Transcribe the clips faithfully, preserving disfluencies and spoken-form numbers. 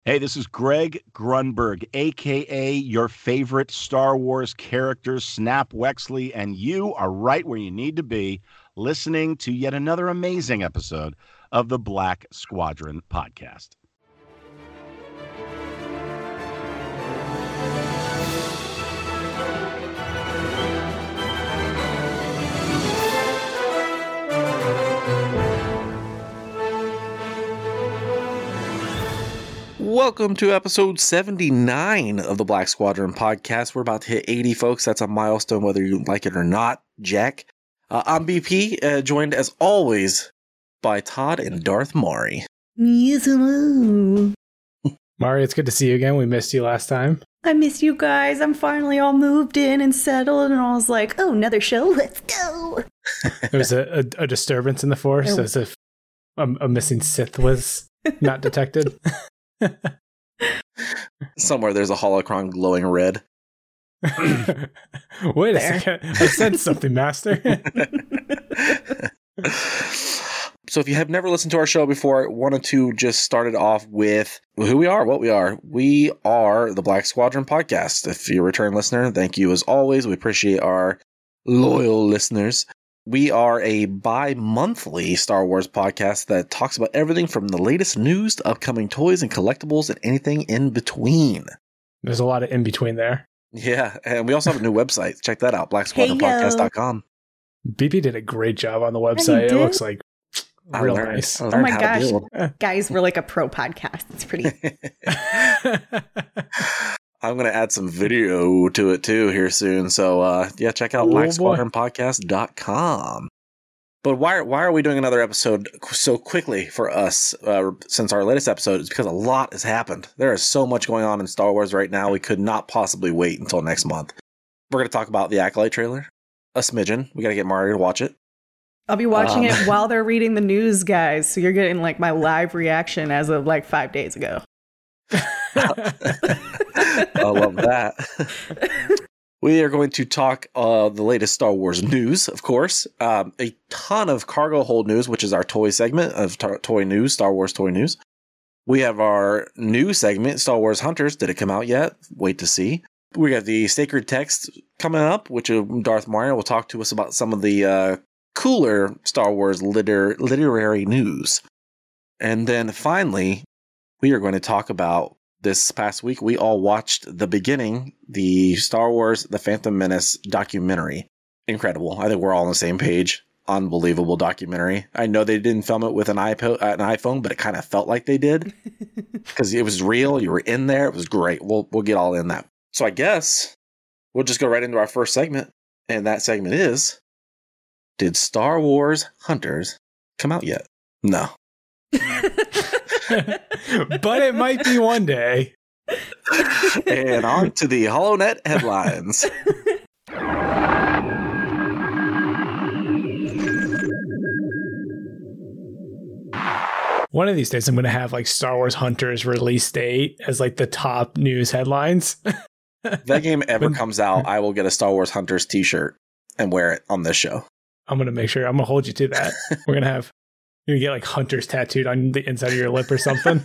Hey, this is Greg Grunberg, a k a your favorite Star Wars characters, Snap Wexley, and you are right where you need to be, listening to yet another amazing episode of the Black Squadron podcast. Welcome to episode seventy-nine of the Black Squadron podcast. We're about to hit eighty, folks. That's a milestone, whether you like it or not, Jack. Uh, I'm B P, uh, joined as always by Todd and Darth Mari. Yes, hello. Mari, it's good to see you again. We missed you last time. I miss you guys. I'm finally all moved in and settled, and I was like, oh, another show. Let's go. There was a, a, a disturbance in the Force, Oh. as if a, a missing Sith was not detected. Somewhere there's a holocron glowing red. Wait a There. second. I said something, Master. So if you have never listened to our show before, wanted to just start it off with who we are, what we are. We are the Black Squadron podcast. If you're a return listener, thank you as always. We appreciate our loyal listeners. We are a bi-monthly Star Wars podcast that talks about everything from the latest news to upcoming toys and collectibles and anything in between. There's a lot of in between there. Yeah, and we also have a new website. Check that out, black squadron podcast dot com. B P did a great job on the website. It did? looks like I real learned- nice. I Oh learned my how to gosh. build. Guys, we're like a pro podcast. It's pretty. I'm going to add some video to it too here soon. So uh, yeah, check out Oh, black boy. squadron podcast dot com. But why why are we doing another episode so quickly for us uh, since our latest episode? Is because a lot has happened. There is so much going on in Star Wars right now. We could not possibly wait until next month. We're going to talk about the Acolyte trailer, a smidgen. We got to get Mario to watch it. I'll be watching Um. it while they're reading the news, guys. So you're getting like my live reaction as of like five days ago. I love that. We are going to talk uh, the latest Star Wars news, of course. Um, a ton of cargo hold news, which is our toy segment of to- toy news, Star Wars toy news. We have our new segment, Star Wars Hunters. Did it come out yet? Wait to see. We got the Sacred Text coming up, which uh, Darth Mario will talk to us about some of the uh, cooler Star Wars liter- literary news. And then finally, we are going to talk about this past week. We all watched The Beginning, the Star Wars The Phantom Menace documentary. Incredible. I think we're all on the same page. Unbelievable documentary. I know they didn't film it with an iPo- an iPhone, but it kind of felt like they did because it was real. You were in there. It was great. We'll we'll get all in that. So I guess we'll just go right into our first segment, and that segment is: did Star Wars Hunters come out yet? No. But it might be one day. And on to the HoloNet headlines. One of these days, I'm going to have like Star Wars Hunters release date as like the top news headlines. If that game ever comes out, I will get a Star Wars Hunters t-shirt and wear it on this show. I'm going to make sure I'm going to hold you to that. We're going to have, you're going to get like Hunters tattooed on the inside of your lip or something.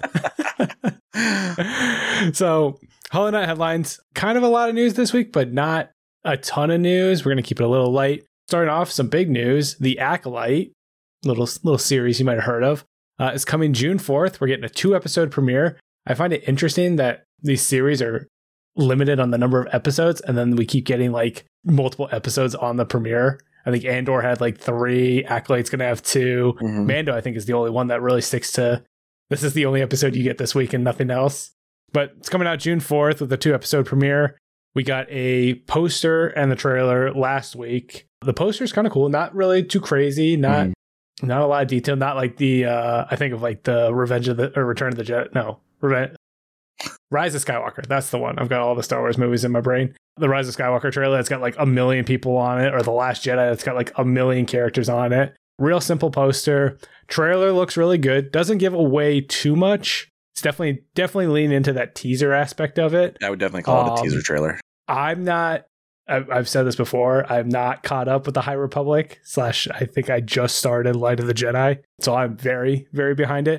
So, Hollow Knight headlines, kind of a lot of news this week, but not a ton of news. We're going to keep it a little light. Starting off, some big news. The Acolyte, little little series you might have heard of, uh, is coming June fourth. We're getting a two-episode premiere. I find it interesting that these series are limited on the number of episodes, and then we keep getting like multiple episodes on the premiere. I think Andor had like three. Acolyte's going to have two. Mhm. Mando, I think, is the only one that really sticks to this is the only episode you get this week and nothing else. But it's coming out June fourth with a two episode premiere. We got a poster and the trailer last week. The poster is kind of cool. Not really too crazy. Not Mhm. not a lot of detail. Not like the, uh, I think of like the Revenge of the, or Return of the Jedi. No, Revenge. Rise of Skywalker. That's the one. I've got all the Star Wars movies in my brain. The Rise of Skywalker trailer that's got like a million people on it, or The Last Jedi that's got like a million characters on it. Real simple poster. Trailer looks really good. Doesn't give away too much. It's definitely definitely leaning into that teaser aspect of it. I would definitely call it a Um, teaser trailer. I'm not. I've I've said this before. I'm not caught up with the High Republic. Slash, I think I just started Light of the Jedi, so I'm very very behind it.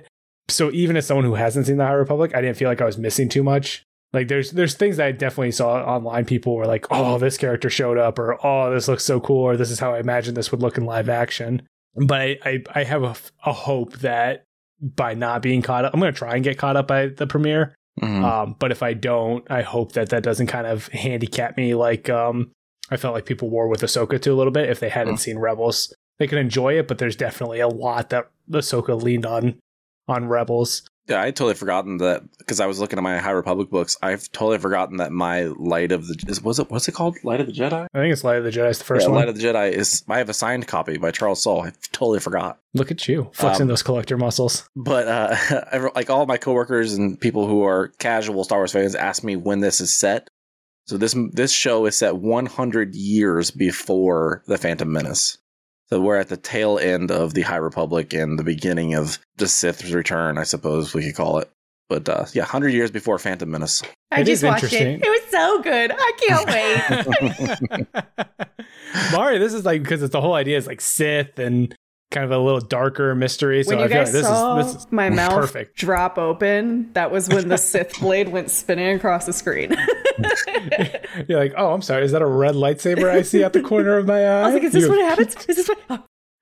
so even as someone who hasn't seen the High Republic, I didn't feel like I was missing too much. Like there's there's things that I definitely saw online. People were like, oh, this character showed up, or oh, this looks so cool, or this is how I imagine this would look in live action. But I, I, I have a, a hope that by not being caught up, I'm going to try and get caught up by the premiere. Mm-hmm. Um, but if I don't, I hope that that doesn't kind of handicap me like um, I felt like people were with Ahsoka too a little bit. If they hadn't mm-hmm. seen Rebels, they could enjoy it, but there's definitely a lot that Ahsoka leaned on on Rebels. Yeah, I had totally forgotten that because I was looking at my High Republic books. I've totally forgotten that my Light of the is was it what's it called? Light of the Jedi? I think it's Light of the Jedi. It's the first yeah, one. Light of the Jedi is. I have a signed copy by Charles Soule. I totally forgot. Look at you flexing um, those collector muscles. But uh, like all my coworkers and people who are casual Star Wars fans ask me when this is set. So this this show is set one hundred years before the Phantom Menace. So we're at the tail end of the High Republic and the beginning of the Sith's return, I suppose we could call it. But uh, yeah, one hundred years before Phantom Menace. I it just watched it. It was so good. I can't wait. Mario, this is like, because it's the whole idea is like Sith and kind of a little darker mystery. So when you I guys feel like saw this is, this is my mouth perfect. Drop open, that was when the Sith blade went spinning across the screen. You're like, oh, I'm sorry. Is that a red lightsaber I see at the corner of my eye? I was like, is this you... what happens? Is this what... Oh.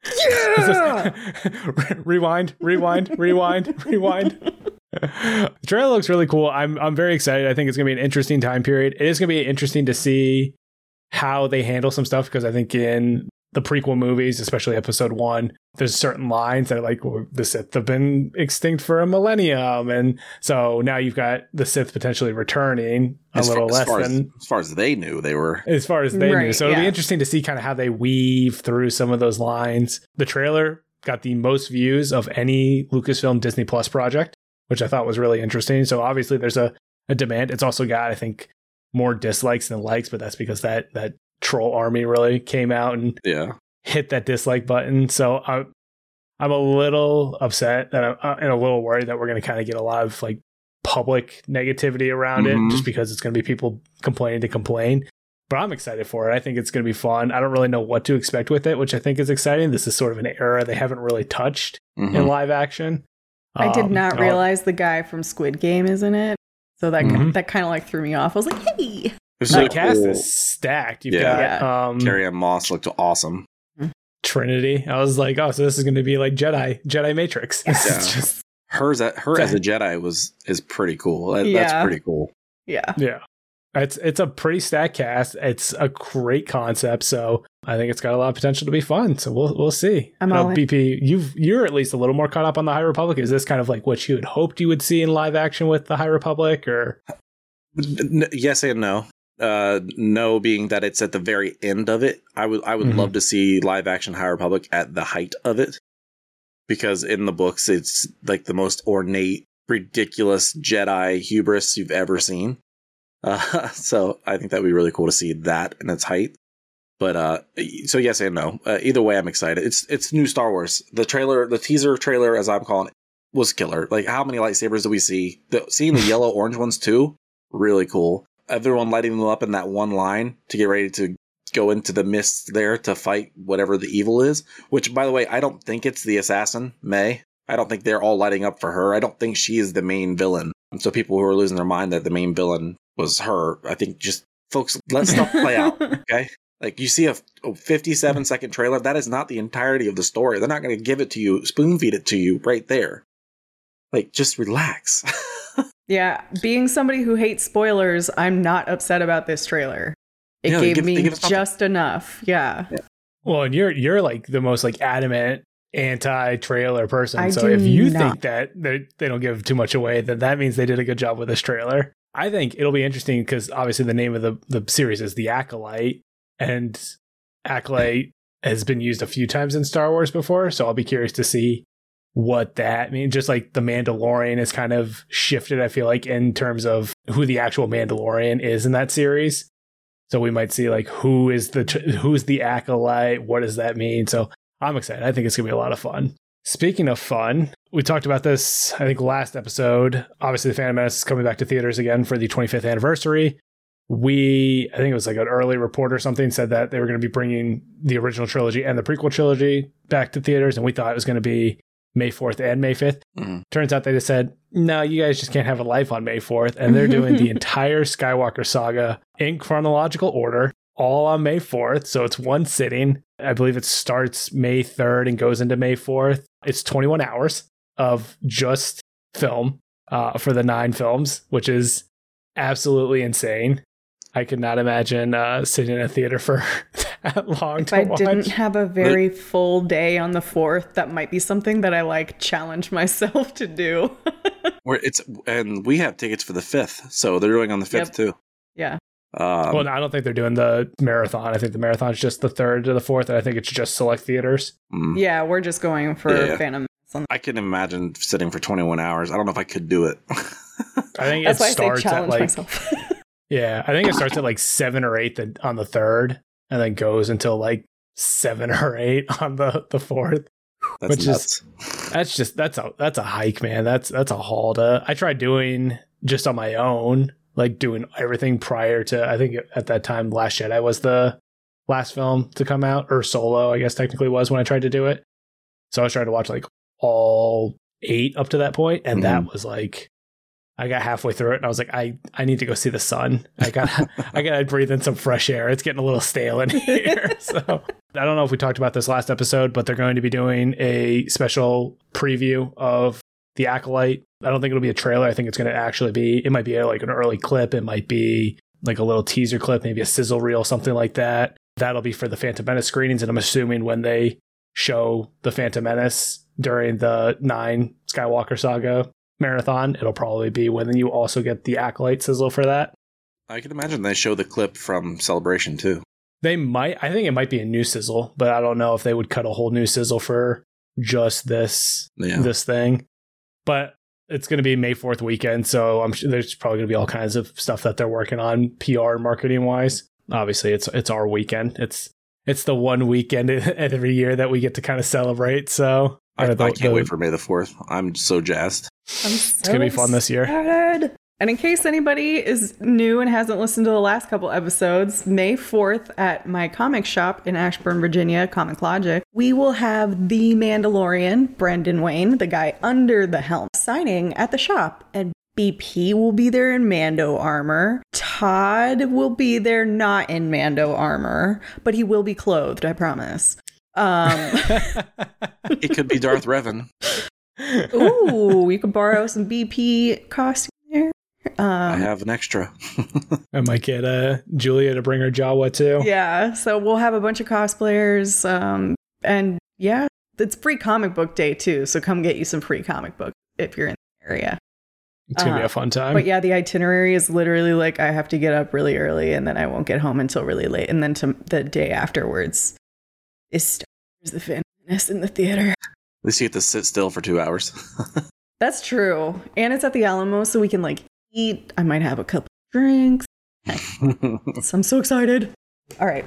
Yeah! rewind, rewind, rewind, rewind. The trailer looks really cool. I'm I'm very excited. I think it's going to be an interesting time period. It is going to be interesting to see how they handle some stuff, because I think in the prequel movies, especially episode one, there's certain lines that are like, well, the Sith have been extinct for a millennium. And so now you've got the Sith potentially returning a as little far, less as far than... As, as far as they knew, they were... As far as they right, knew. So yeah. it'll be interesting to see kind of how they weave through some of those lines. The trailer got the most views of any Lucasfilm Disney Plus project, which I thought was really interesting. So obviously there's a, a demand. It's also got, I think, more dislikes than likes, but that's because that that troll army really came out and yeah. hit that dislike button. So I, I'm a little upset that I'm, uh, and a little worried that we're going to kind of get a lot of like public negativity around mm-hmm. it, just because it's going to be people complaining to complain. But I'm excited for it. I think it's going to be fun. I don't really know what to expect with it, which I think is exciting. This is sort of an era they haven't really touched mm-hmm. in live action. I did not um, realize the guy from Squid Game is in it. So that mm-hmm. that kind of like threw me off. I was like, hey. The so cast cool. is stacked. You've yeah. got um, Carrie-Anne Moss looked awesome. Trinity. I was like, oh, so this is going to be like Jedi, Jedi Matrix. Yeah. It's just Hers, her as a Jedi was is pretty cool. That, yeah. That's pretty cool. Yeah, yeah. It's it's a pretty stacked cast. It's a great concept. So I think it's got a lot of potential to be fun. So we'll we'll see. I'm uh, all B P, you've you're at least a little more caught up on the High Republic. Is this kind of like what you had hoped you would see in live action with the High Republic, or? Yes and no. Uh, no, being that it's at the very end of it. I would I would mm-hmm. love to see live action High Republic at the height of it, because in the books it's like the most ornate, ridiculous Jedi hubris you've ever seen. Uh, so I think that would be really cool to see that in its height. But uh, so yes and no. Uh, either way, I'm excited. It's it's new Star Wars. The trailer, the teaser trailer, as I'm calling it, was killer. Like, how many lightsabers do we see? The, seeing the yellow orange ones too, really cool. Everyone lighting them up in that one line to get ready to go into the mist there to fight whatever the evil is. Which, by the way, I don't think it's the assassin, May. I don't think they're all lighting up for her. I don't think she is the main villain. And so people who are losing their mind that the main villain was her, I think just, folks, let stuff play out, okay? Like, you see a, a fifty-seven second trailer, that is not the entirety of the story. They're not going to give it to you, spoon feed it to you right there. Like, just relax. Yeah, being somebody who hates spoilers, I'm not upset about this trailer. It yeah, gave give, me just enough. Yeah. yeah. Well, and you're you're like the most like adamant anti-trailer person. I so if you not. think that they they don't give too much away, then that means they did a good job with this trailer. I think it'll be interesting because obviously the name of the, the series is The Acolyte, and Acolyte has been used a few times in Star Wars before. So I'll be curious to see what that means. Just like the Mandalorian is kind of shifted, I feel like, in terms of who the actual Mandalorian is in that series. So we might see like who is the who's the Acolyte, what does that mean? So I'm excited. I think it's gonna be a lot of fun. Speaking of fun, we talked about this, I think, last episode. Obviously, The Phantom Menace is coming back to theaters again for the twenty-fifth anniversary. We, I think it was like an early report or something, said that they were going to be bringing the original trilogy and the prequel trilogy back to theaters, and we thought it was going to be May fourth and May fifth. Mm-hmm. Turns out they just said, no, you guys just can't have a life on May fourth. And they're doing the entire Skywalker saga in chronological order, all on May fourth. So it's one sitting. I believe it starts May third and goes into May fourth. It's twenty-one hours of just film uh, for the nine films, which is absolutely insane. I could not imagine uh, sitting in a theater for that long if to I watch. didn't have a very full day on the fourth, that might be something that I like challenge myself to do. Where it's and we have tickets for the fifth, so they're doing on the fifth Yep. too. Yeah. Um, Well, no, I don't think they're doing the marathon. I think the marathon's just the third to the fourth, and I think it's just select theaters. mm, Yeah, we're just going for Yeah. Phantom Menace. I can imagine sitting for twenty-one hours. I don't know if I could do it. I think That's it why I say starts at challenge like myself. yeah, I think it starts at like seven or eight the, on the third, and then goes until like seven or eight on the the fourth. That's Which nuts. is that's just that's a that's a hike, man. That's that's a haul to. I tried doing just on my own, like doing everything prior to. I think at that time, Last Jedi was the last film to come out, or Solo, I guess technically was when I tried to do it. So I was trying to watch like all eight up to that point, and that was like, I got halfway through it, and I was like, I, I need to go see the sun. I got I got to breathe in some fresh air. It's getting a little stale in here. So I don't know if we talked about this last episode, but they're going to be doing a special preview of The Acolyte. I don't think it'll be a trailer. I think it's going to actually be, it might be a, like an early clip. It might be like a little teaser clip, maybe a sizzle reel, something like that. That'll be for the Phantom Menace screenings. And I'm assuming when they show the Phantom Menace during the nine Skywalker saga marathon, it'll probably be when you also get the Acolyte sizzle for that. I can imagine they show the clip from Celebration too. They might, I think it might be a new sizzle, but I don't know if they would cut a whole new sizzle for just this, Yeah. this thing. But it's going to be May fourth weekend, so I'm sure there's probably going to be all kinds of stuff that they're working on P R and marketing wise. Obviously, it's it's our weekend. It's it's the one weekend every year that we get to kind of celebrate. So I, the, I can't the, wait for May the fourth. I'm so jazzed. I'm so It's going to be fun this year. excited. And in case anybody is new and hasn't listened to the last couple episodes, May fourth at my comic shop in Ashburn, Virginia, Comic Logic, we will have The Mandalorian, Brendan Wayne, the guy under the helm, signing at the shop. And B P will be there in Mando armor. Todd will be there not in Mando armor, but he will be clothed, I promise. Um, It could be Darth Revan. ooh, you could borrow some B P costume there. Um, I have an extra. I might get uh, Julia to bring her Jawa too. Yeah, so we'll have a bunch of cosplayers, um, and yeah, it's free comic book day too. So come get you some free comic book if you're in the area. It's going to Uh, be a fun time. But yeah, the itinerary is literally like I have to get up really early, and then I won't get home until really late, and then to the day afterwards is Star Wars: The Phantom Menace in the theater. At least you get to sit still for two hours. That's true, and it's at the Alamo, so we can like eat. I might have a couple of drinks. So I'm so excited. All right.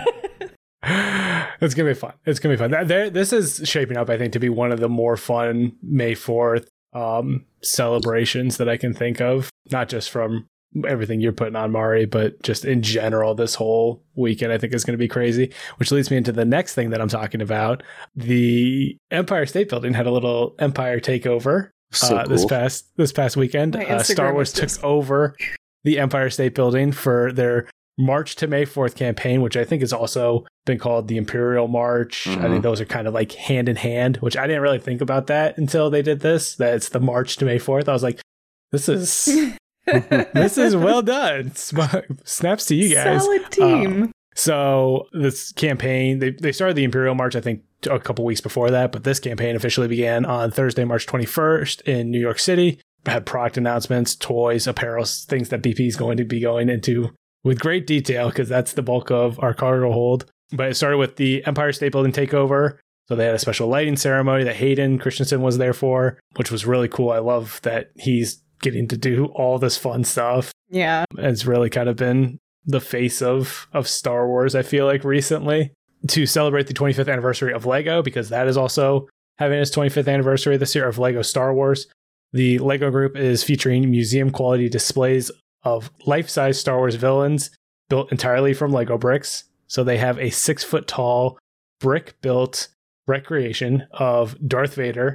It's gonna be fun. It's gonna be fun. That- there- This is shaping up, I think, to be one of the more fun May fourth um, celebrations that I can think of. Not just from everything you're putting on, Mari, but just in general. This whole weekend, I think, is going to be crazy. Which leads me into the next thing that I'm talking about. The Empire State Building had a little Empire takeover So uh, cool. this past this past weekend. My Uh, Star Instagram Wars is took just- over the Empire State Building for their March to May fourth campaign, which I think has also been called the Imperial March. Mhm. I think those are kind of like hand in hand, which I didn't really think about that until they did this, that it's the March to May fourth. I was like, this is this is well done. Snaps to you guys. Solid team. Uh, so this campaign, they, they started the Imperial March, I think, a couple weeks before that, but this campaign officially began on Thursday, March twenty-first in New York City. Had product announcements, toys, apparel, things that B P is going to be going into with great detail because that's the bulk of our cargo hold. But it started with the Empire State Building takeover. So they had a special lighting ceremony that Hayden Christensen was there for, which was really cool. I love that he's getting to do all this fun stuff. Yeah. It's really kind of been the face of, of Star Wars, I feel like, recently. To celebrate the twenty-fifth anniversary of LEGO, because that is also having its twenty-fifth anniversary this year of LEGO Star Wars. The LEGO Group is featuring museum-quality displays of life-size Star Wars villains built entirely from LEGO bricks. So they have a six-foot-tall brick-built recreation of Darth Vader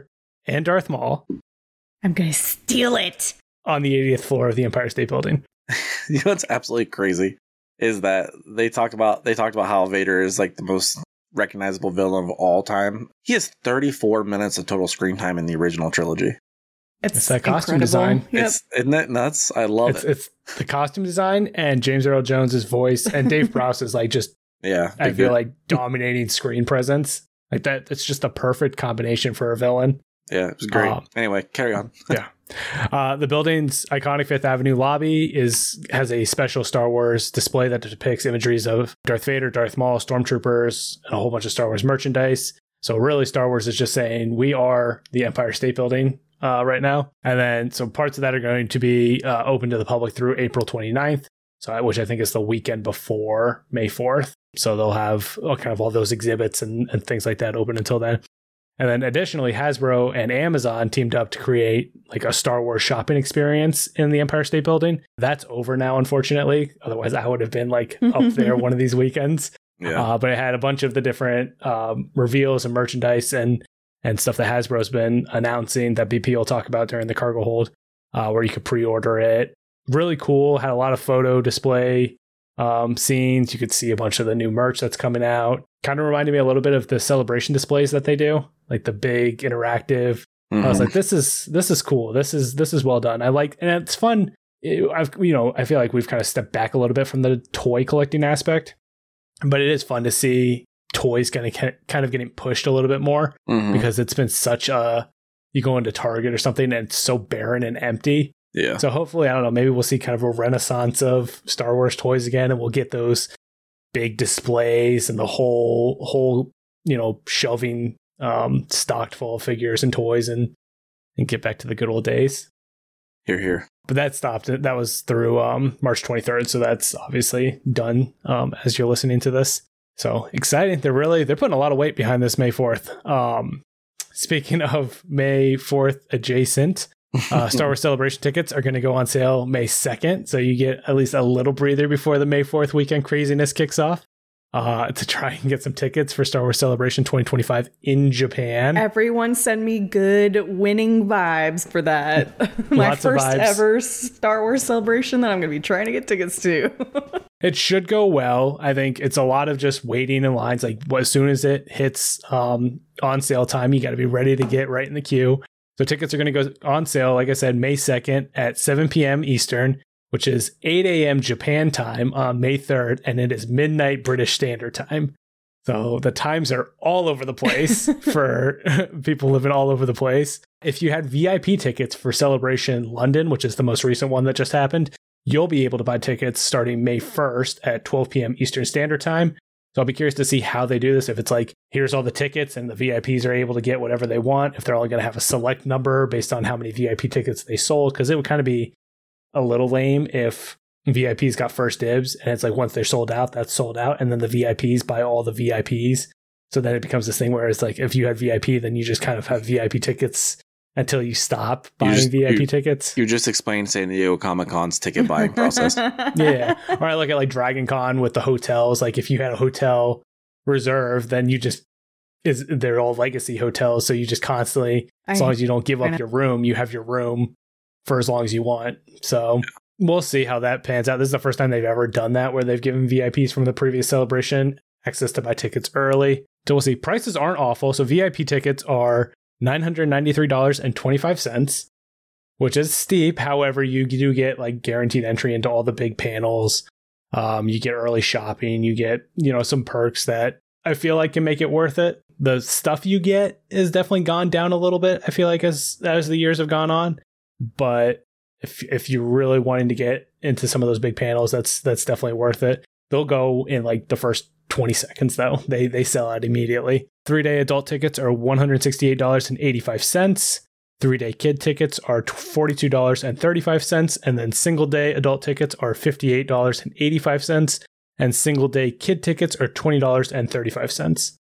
and Darth Maul. I'm going to steal it. On the eightieth floor of the Empire State Building. You know what's absolutely crazy is that they talked about they talked about how Vader is like the most recognizable villain of all time. He has thirty-four minutes of total screen time in the original trilogy. It's, it's that costume incredible. design. Yep. It's, isn't that nuts? I love it's, it. It's the costume design and James Earl Jones's voice and Dave Prowse is like just Yeah, I feel like dominating screen presence. Like that, it's just a perfect combination for a villain. Yeah, it was great. Um, anyway, carry on. yeah. Uh, the building's iconic Fifth Avenue lobby is has a special Star Wars display that depicts imageries of Darth Vader, Darth Maul, stormtroopers, and a whole bunch of Star Wars merchandise. So really, Star Wars is just saying we are the Empire State Building uh, right now. And then so parts of that are going to be uh, open to the public through April twenty-ninth, so which I think is the weekend before May fourth. So they'll have all, kind of all those exhibits and, and things like that open until then. And then additionally, Hasbro and Amazon teamed up to create like a Star Wars shopping experience in the Empire State Building. That's over now, unfortunately. Otherwise, I would have been like up there one of these weekends. Yeah. Uh, but it had a bunch of the different um, reveals and merchandise and and stuff that Hasbro's been announcing that B P will talk about during the cargo hold, uh, where you could pre-order it. Really cool. Had a lot of photo display um, scenes. You could see a bunch of the new merch that's coming out. Kind of reminded me a little bit of the celebration displays that they do, like the big interactive. Mm-hmm. I was like, this is this is cool. This is this is well done. I like, and it's fun. It, I've you know I feel like we've kind of stepped back a little bit from the toy collecting aspect, but it is fun to see toys kind of kind of getting pushed a little bit more Mm-hmm. because it's been such a you go into Target or something and it's so barren and empty. Yeah. So hopefully, I don't know, maybe we'll see kind of a renaissance of Star Wars toys again, and we'll get those big displays and the whole whole you know shelving um, stocked full of figures and toys, and and get back to the good old days. Here, here. But that stopped. That was through um, March twenty-third, so that's obviously done um, as you're listening to this. So exciting! They're really they're putting a lot of weight behind this May fourth. Um, speaking of May fourth adjacent. uh, Star Wars Celebration tickets are going to go on sale May second, so you get at least a little breather before the May fourth weekend craziness kicks off uh, to try and get some tickets for Star Wars Celebration twenty twenty-five in Japan. Everyone send me good winning vibes for that. My Lots of first vibes. ever Star Wars Celebration that I'm going to be trying to get tickets to. It should go well. I think it's a lot of just waiting in lines. Like as soon as it hits um, on sale time, you got to be ready to get right in the queue. So tickets are going to go on sale, like I said, May second at seven p.m. Eastern, which is eight a.m. Japan time on May third, and it is midnight British Standard Time. So the times are all over the place for people living all over the place. If you had V I P tickets for Celebration London, which is the most recent one that just happened, you'll be able to buy tickets starting May first at twelve p.m. Eastern Standard Time. So I'll be curious to see how they do this. If it's like, here's all the tickets and the V I Ps are able to get whatever they want. If they're only going to have a select number based on how many V I P tickets they sold. Because it would kind of be a little lame if V I Ps got first dibs and it's like once they're sold out, that's sold out. And then the V I Ps buy all the V I Ps. So then it becomes this thing where it's like, if you had V I P, then you just kind of have V I P tickets until you stop buying just, V I P you, tickets. You just explained San Diego Comic-Con's ticket buying process. Yeah. Or I look at like Dragon Con with the hotels. Like if you had a hotel reserve, then you just is they're all legacy hotels. So you just constantly, as I- long as you don't give I up know. your room, you have your room for as long as you want. So we'll see how that pans out. This is the first time they've ever done that where they've given V I Ps from the previous celebration access to buy tickets early. So we'll see. Prices aren't awful. So V I P tickets are nine hundred ninety-three dollars and twenty-five cents, which is steep. However, you do get like guaranteed entry into all the big panels. Um, you get early shopping. You get, you know, some perks that I feel like can make it worth it. The stuff you get is definitely gone down a little bit, I feel like, as as the years have gone on. But if if you're really wanting to get into some of those big panels, that's that's definitely worth it. They'll go in like the first twenty seconds, though. They they sell out immediately. Three-day adult tickets are one hundred sixty-eight dollars and eighty-five cents. Three-day kid tickets are forty-two dollars and thirty-five cents. And then single-day adult tickets are fifty-eight dollars and eighty-five cents. And single-day kid tickets are twenty dollars and thirty-five cents.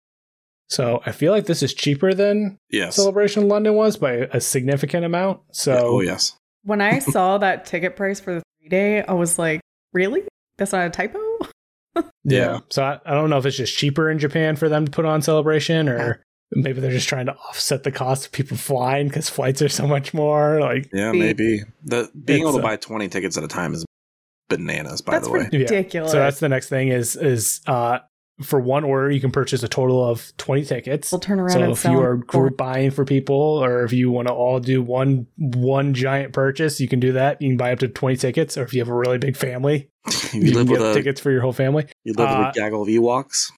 So I feel like this is cheaper than Yes. Celebration London was by a significant amount. So Yeah, oh, yes. When I saw that ticket price for the three day, I was like, really? That's not a typo? yeah. So I, I don't know if it's just cheaper in Japan for them to put on Celebration, or maybe they're just trying to offset the cost of people flying because flights are so much more. Like, yeah, maybe the being able to uh, buy twenty tickets at a time is bananas. By That's the way, ridiculous. Yeah. So that's the next thing is is uh, for one order you can purchase a total of twenty tickets. We'll turn around so and if sell you are them. group buying for people, or if you want to all do one one giant purchase, you can do that. You can buy up to twenty tickets, or if you have a really big family, you, you, live can with get a tickets for your whole family. you live Uh, with a gaggle of Ewoks.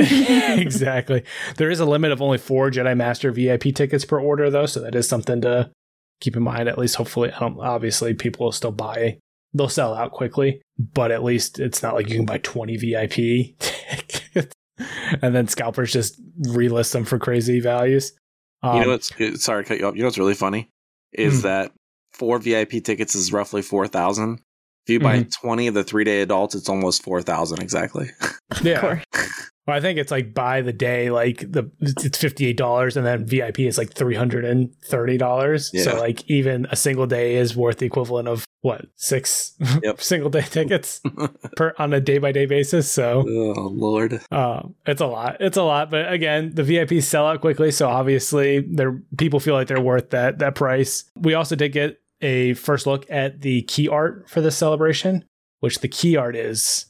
Exactly. There is a limit of only four Jedi Master V I P tickets per order, though, so that is something to keep in mind. At least, hopefully, I don't, obviously, people will still buy. They'll sell out quickly, but at least it's not like you can buy twenty V I P tickets and then scalpers just relist them for crazy values. Um, You know what's sorry to cut you off. You know what's really funny is Hmm. that four V I P tickets is roughly four thousand. If you buy Mhm. twenty of the three day adults, it's almost four thousand exactly. yeah. Of course. Well, I think it's like by the day, like the it's fifty-eight dollars, and then V I P is like three hundred thirty dollars. Yeah. So like even a single day is worth the equivalent of what, six Yep. single day tickets per on a day by day basis. So Oh Lord. uh, it's a lot. It's a lot. But again, the V I Ps sell out quickly, so obviously they're people feel like they're worth that that price. We also did get a first look at the key art for this celebration, which the key art is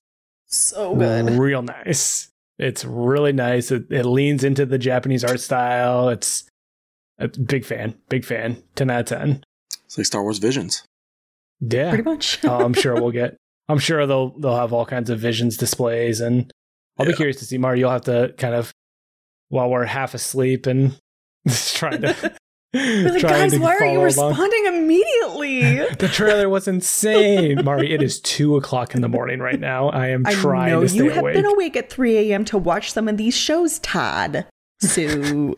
So good. real nice. It's really nice. It, it leans into the Japanese art style. It's a big fan, big fan. ten out of ten. It's like Star Wars Visions. Yeah, Pretty much. uh, I'm sure we'll get. I'm sure they'll they'll have all kinds of visions displays, and I'll Yeah. be curious to see. Mario, you'll have to kind of while we're half asleep and just trying to. We're like, trying guys, to why are you follow along. responding immediately? The trailer was insane, Mari. It is two o'clock in the morning right now. I am I trying know to stay you have awake. been awake at three a.m. to watch some of these shows, Todd. So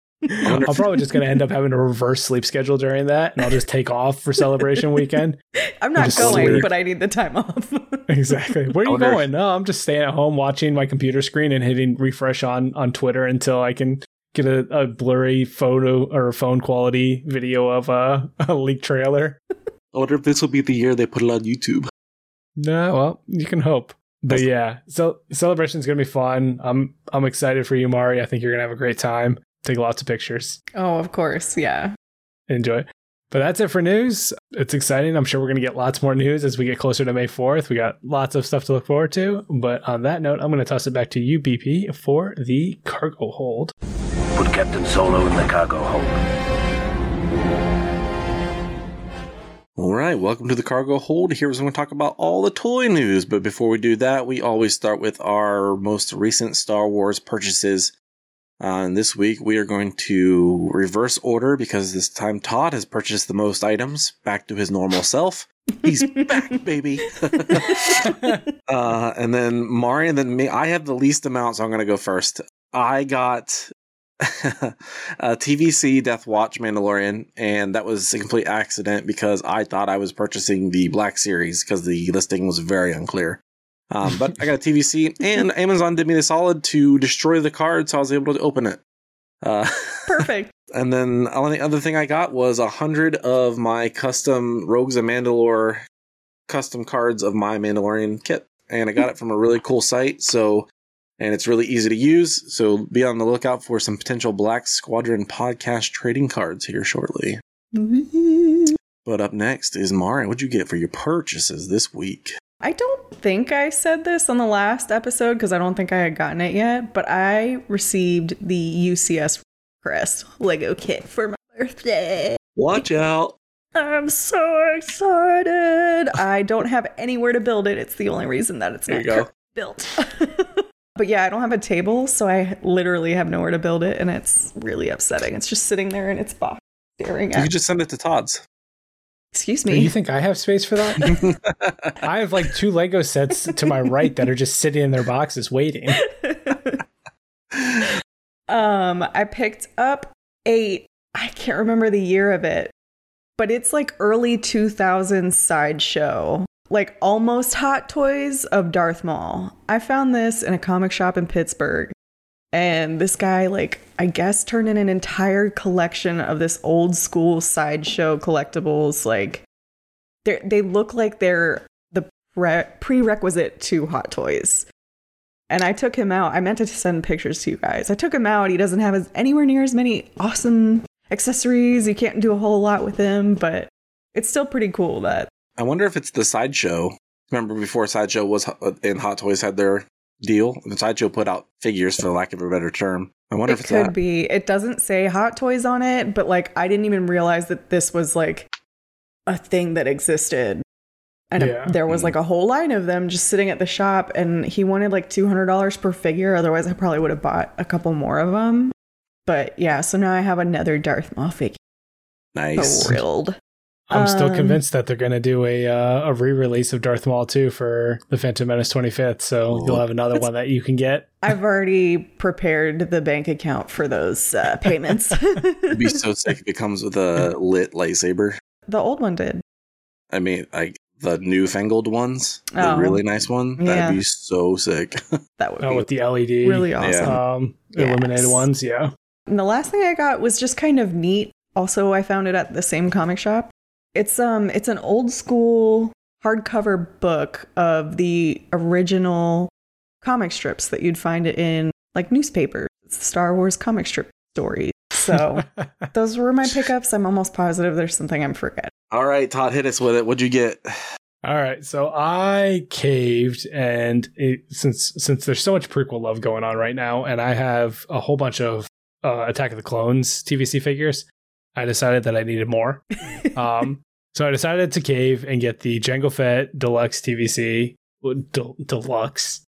I'm probably just going to end up having a reverse sleep schedule during that, and I'll just take off for celebration weekend. I'm not just going, sleep. but I need the time off. Exactly. Where are I you wonder if- going? No, I'm just staying at home watching my computer screen and hitting refresh on on Twitter until I can get a, a blurry photo or phone quality video of a, a leaked trailer. I wonder if this will be the year they put it on YouTube. No, well, you can hope. But That's- yeah, so celebration's gonna be fun. I'm I'm excited for you, Mari. I think you're gonna have a great time. Take lots of pictures. Oh, of course. Yeah. Enjoy. But that's it for news. It's exciting. I'm sure we're going to get lots more news as we get closer to May fourth. We got lots of stuff to look forward to. But on that note, I'm going to toss it back to you, B P, for the cargo hold. Put Captain Solo in the cargo hold. All right, welcome to the cargo hold. Here's when we talk about all the toy news. But before we do that, we always start with our most recent Star Wars purchases. Uh, and this week we are going to reverse order because this time Todd has purchased the most items back to his normal self. He's back, baby. uh, and then Mari, and then me. I have the least amount, so I'm going to go first. I got a T V C Death Watch Mandalorian, and that was a complete accident because I thought I was purchasing the Black Series because the listing was very unclear. Um, but I got a T V C, and Amazon did me the solid to destroy the card, so I was able to open it. Uh, Perfect. and then the only other thing I got was a hundred of my custom Rogues of Mandalore custom cards of my Mandalorian kit, and I got it from a really cool site. So, and it's really easy to use. So be on the lookout for some potential Black Squadron podcast trading cards here shortly. But up next is Mari. What'd you get for your purchases this week? I don't think I said this on the last episode because I don't think I had gotten it yet, but I received the U C S Crest Lego kit for my birthday. Watch out. I'm so excited. I don't have anywhere to build it. It's the only reason that it's There not you go. cur- built. But yeah, I don't have a table, so I literally have nowhere to build it, and it's really upsetting. It's just sitting there in its box staring You at could just send it to Todd's. Excuse Do me. you think I have space for that? I have like two Lego sets to my right that are just sitting in their boxes waiting. um, I picked up a, I can't remember the year of it, but it's like early two thousands sideshow, like almost Hot Toys of Darth Maul. I found this in a comic shop in Pittsburgh, and this guy, like, I guess turned in an entire collection of this old school sideshow collectibles. Like, they they look like they're the pre- prerequisite to Hot Toys. And I took him out. I meant to send pictures to you guys. I took him out. He doesn't have as, anywhere near as many awesome accessories. You can't do a whole lot with him, but it's still pretty cool that. I wonder if it's the Sideshow. Remember before Sideshow was and Hot Toys had their deal? The Sideshow put out figures, for lack of a better term. I wonder it if it's could that. be. It doesn't say Hot Toys on it, but like I didn't even realize that this was like a thing that existed. And Yeah. there was like a whole line of them just sitting at the shop, and he wanted like two hundred dollars per figure. Otherwise, I probably would have bought a couple more of them. But yeah, so now I have another Darth Maul figure. Nice. Thrilled. I'm still Um, convinced that they're going to do a uh, a re-release of Darth Maul two for the Phantom Menace twenty-fifth. So you'll have another one that you can get. I've already prepared the bank account for those uh, payments. It'd be so sick if it comes with a lit lightsaber. The old one did. I mean, like the newfangled ones, the Oh. really nice one. Yeah. That'd be so sick. That would Oh, be with the L E D, really awesome. um, Yes. illuminated ones. Yeah. And the last thing I got was just kind of neat. Also, I found it at the same comic shop. It's um, it's an old school hardcover book of the original comic strips that you'd find in like newspapers. It's the Star Wars comic strip stories. So those were my pickups. I'm almost positive there's something I'm forgetting. All right, Todd, hit us with it. What'd you get? All right, so I caved, and it, since since there's so much prequel love going on right now, and I have a whole bunch of uh, Attack of the Clones T V C figures, I decided that I needed more. um, so I decided to cave and get the Jango Fett Deluxe T V C, Del- Deluxe,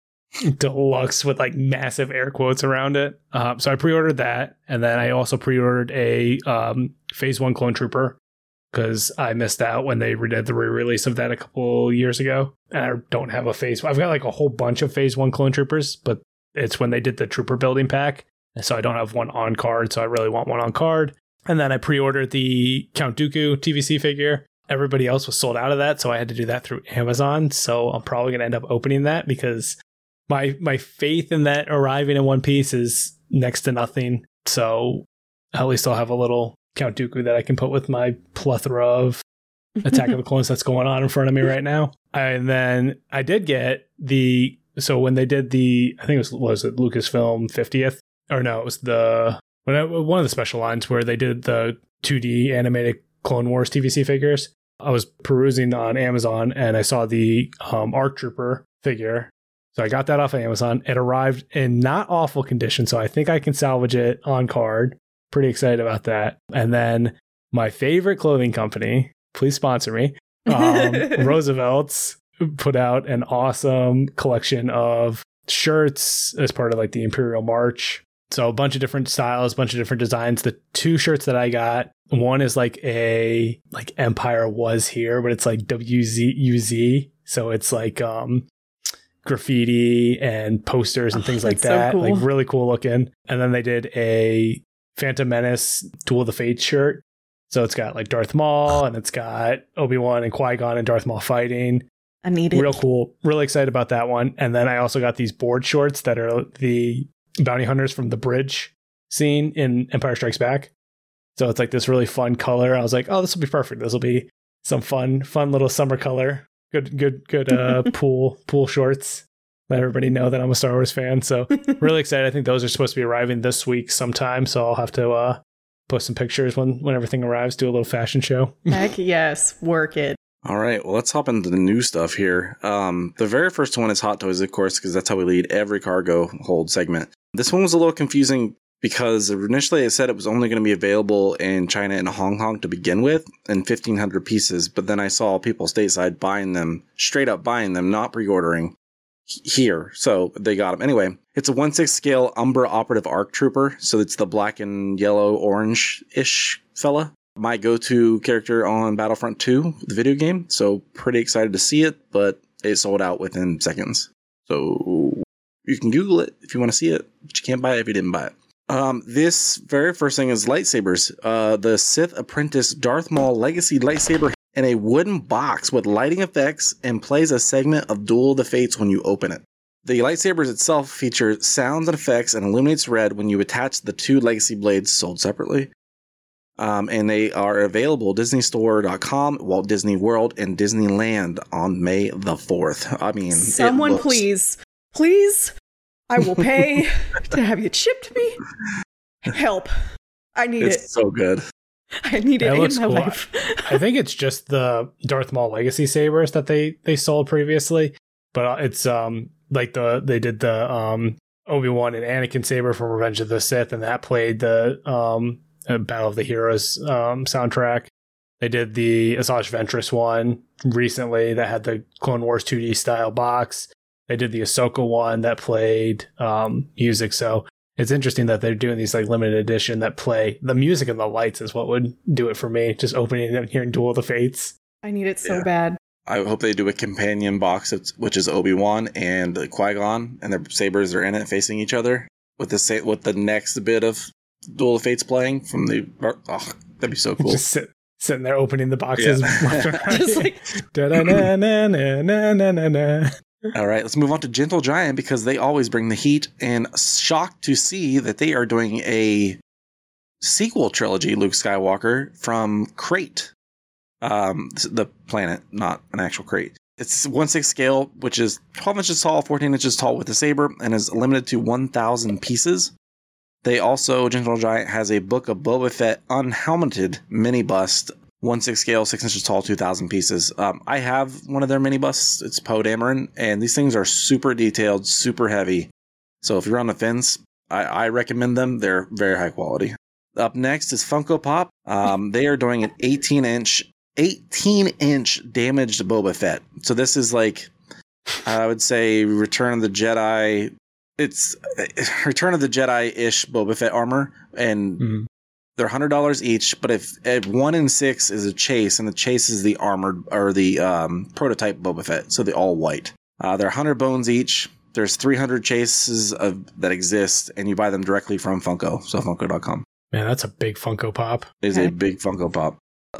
Deluxe with like massive air quotes around it. Um, so I pre-ordered that, and then I also pre-ordered a um, Phase One Clone Trooper, because I missed out when they redid the re-release of that a couple years ago. And I don't have a phase. I've got like a whole bunch of phase one clone troopers, but it's when they did the trooper building pack. And so I don't have one on card. So I really want one on card. And then I pre-ordered the Count Dooku T V C figure. Everybody else was sold out of that. So I had to do that through Amazon. So I'm probably going to end up opening that because my, my faith in that arriving in one piece is next to nothing. So at least I'll have a little Count Dooku that I can put with my plethora of Attack of the Clones that's going on in front of me right now. And then I did get the, so when they did the, I think it was, was it Lucasfilm fiftieth? Or no, it was the, when I, one of the special lines where they did the two D animated Clone Wars T V C figures. I was perusing on Amazon and I saw the um, ARC Trooper figure. So I got that off of Amazon. It arrived in not awful condition, so I think I can salvage it on card. Pretty excited about that. And then my favorite clothing company, please sponsor me, um, Roosevelt's put out an awesome collection of shirts as part of like the Imperial March. So a bunch of different styles, a bunch of different designs. The two shirts that I got, one is like a like Empire Was Here, but it's like W Z U Z. So it's like um graffiti and posters and things Oh, like that's so that. cool. Like really cool looking. And then they did a Phantom Menace Duel of the Fates shirt. So it's got like Darth Maul and it's got Obi-Wan and Qui-Gon and Darth Maul fighting. I need it. Real cool. Really excited about that one. And then I also got these board shorts that are the bounty hunters from the bridge scene in Empire Strikes Back. So it's like this really fun color. I was like, oh, this will be perfect. This will be some fun, fun little summer color. Good, good, good uh, pool, pool shorts. Let everybody know that I'm a Star Wars fan. So really excited. I think those are supposed to be arriving this week sometime. So I'll have to uh, post some pictures when, when everything arrives, do a little fashion show. Heck yes, work it. All right, well, let's hop into the new stuff here. Um, the very first one is Hot Toys, of course, because that's how we lead every cargo hold segment. This one was a little confusing because initially it said it was only going to be available in China and Hong Kong to begin with, in fifteen hundred pieces. But then I saw people stateside buying them, straight up buying them, not pre-ordering here. So they got them. Anyway, it's a one sixth scale Umbra Operative ARC Trooper. So it's the black and yellow orange-ish fella. My go-to character on Battlefront two, the video game. So pretty excited to see it, but it sold out within seconds. So you can Google it if you want to see it, but you can't buy it if you didn't buy it. Um, this very first thing is lightsabers. Uh, the Sith Apprentice Darth Maul Legacy lightsaber in a wooden box with lighting effects and plays a segment of Duel of the Fates when you open it. The lightsabers itself feature sounds and effects and illuminates red when you attach the two legacy blades sold separately. Um, and they are available Disney Store dot com, Walt Disney World, and Disneyland on May the fourth. I mean, Someone it looks, please, Please, I will pay to have you shipped me. Help. I need it's it. so good. I need it That in looks my cool. life. I think it's just the Darth Maul Legacy sabers that they they sold previously, but it's um like the they did the um Obi-Wan and Anakin saber from Revenge of the Sith, and that played the um Battle of the Heroes um soundtrack. They did the Asajj Ventress one recently that had the Clone Wars two D style box. They did the Ahsoka one that played um music. So it's interesting that they're doing these like limited edition that play the music and the lights is what would do it for me. Just opening it and hearing Duel of the Fates. I need it so Yeah. bad. I hope they do a companion box, which is Obi-Wan and Qui-Gon, and their sabers are in it facing each other with the sa- with the next bit of Duel of Fates playing from the. Oh, that'd be so cool. Just sit, sitting there opening the boxes. Yeah. Just like Da-da-na-na-na-na-na-na. All right, let's move on to Gentle Giant because they always bring the heat, and shocked to see that they are doing a sequel trilogy, Luke Skywalker, from Crate. Um, the planet, not an actual crate. It's one sixth scale, which is twelve inches tall, fourteen inches tall with the saber, and is limited to one thousand pieces. They also, Gentle Giant has a Book of Boba Fett unhelmeted mini bust, one sixth scale, six inches tall, two thousand pieces. Um, I have one of their mini busts. It's Poe Dameron, and these things are super detailed, super heavy. So if you're on the fence, I, I recommend them. They're very high quality. Up next is Funko Pop. Um, they are doing an eighteen inch eighteen inch damaged Boba Fett. So this is like, I would say Return of the Jedi. It's Return of the Jedi-ish Boba Fett armor, and Mm-hmm. they're one hundred dollars each. But if, if one in six is a chase, and the chase is the armored or the um, prototype Boba Fett, so they're all white. Uh, they're one hundred bones each. There's three hundred chases of, that exist, and you buy them directly from Funko, so funko dot com. Man, that's a big Funko Pop. It is Okay. a big Funko Pop.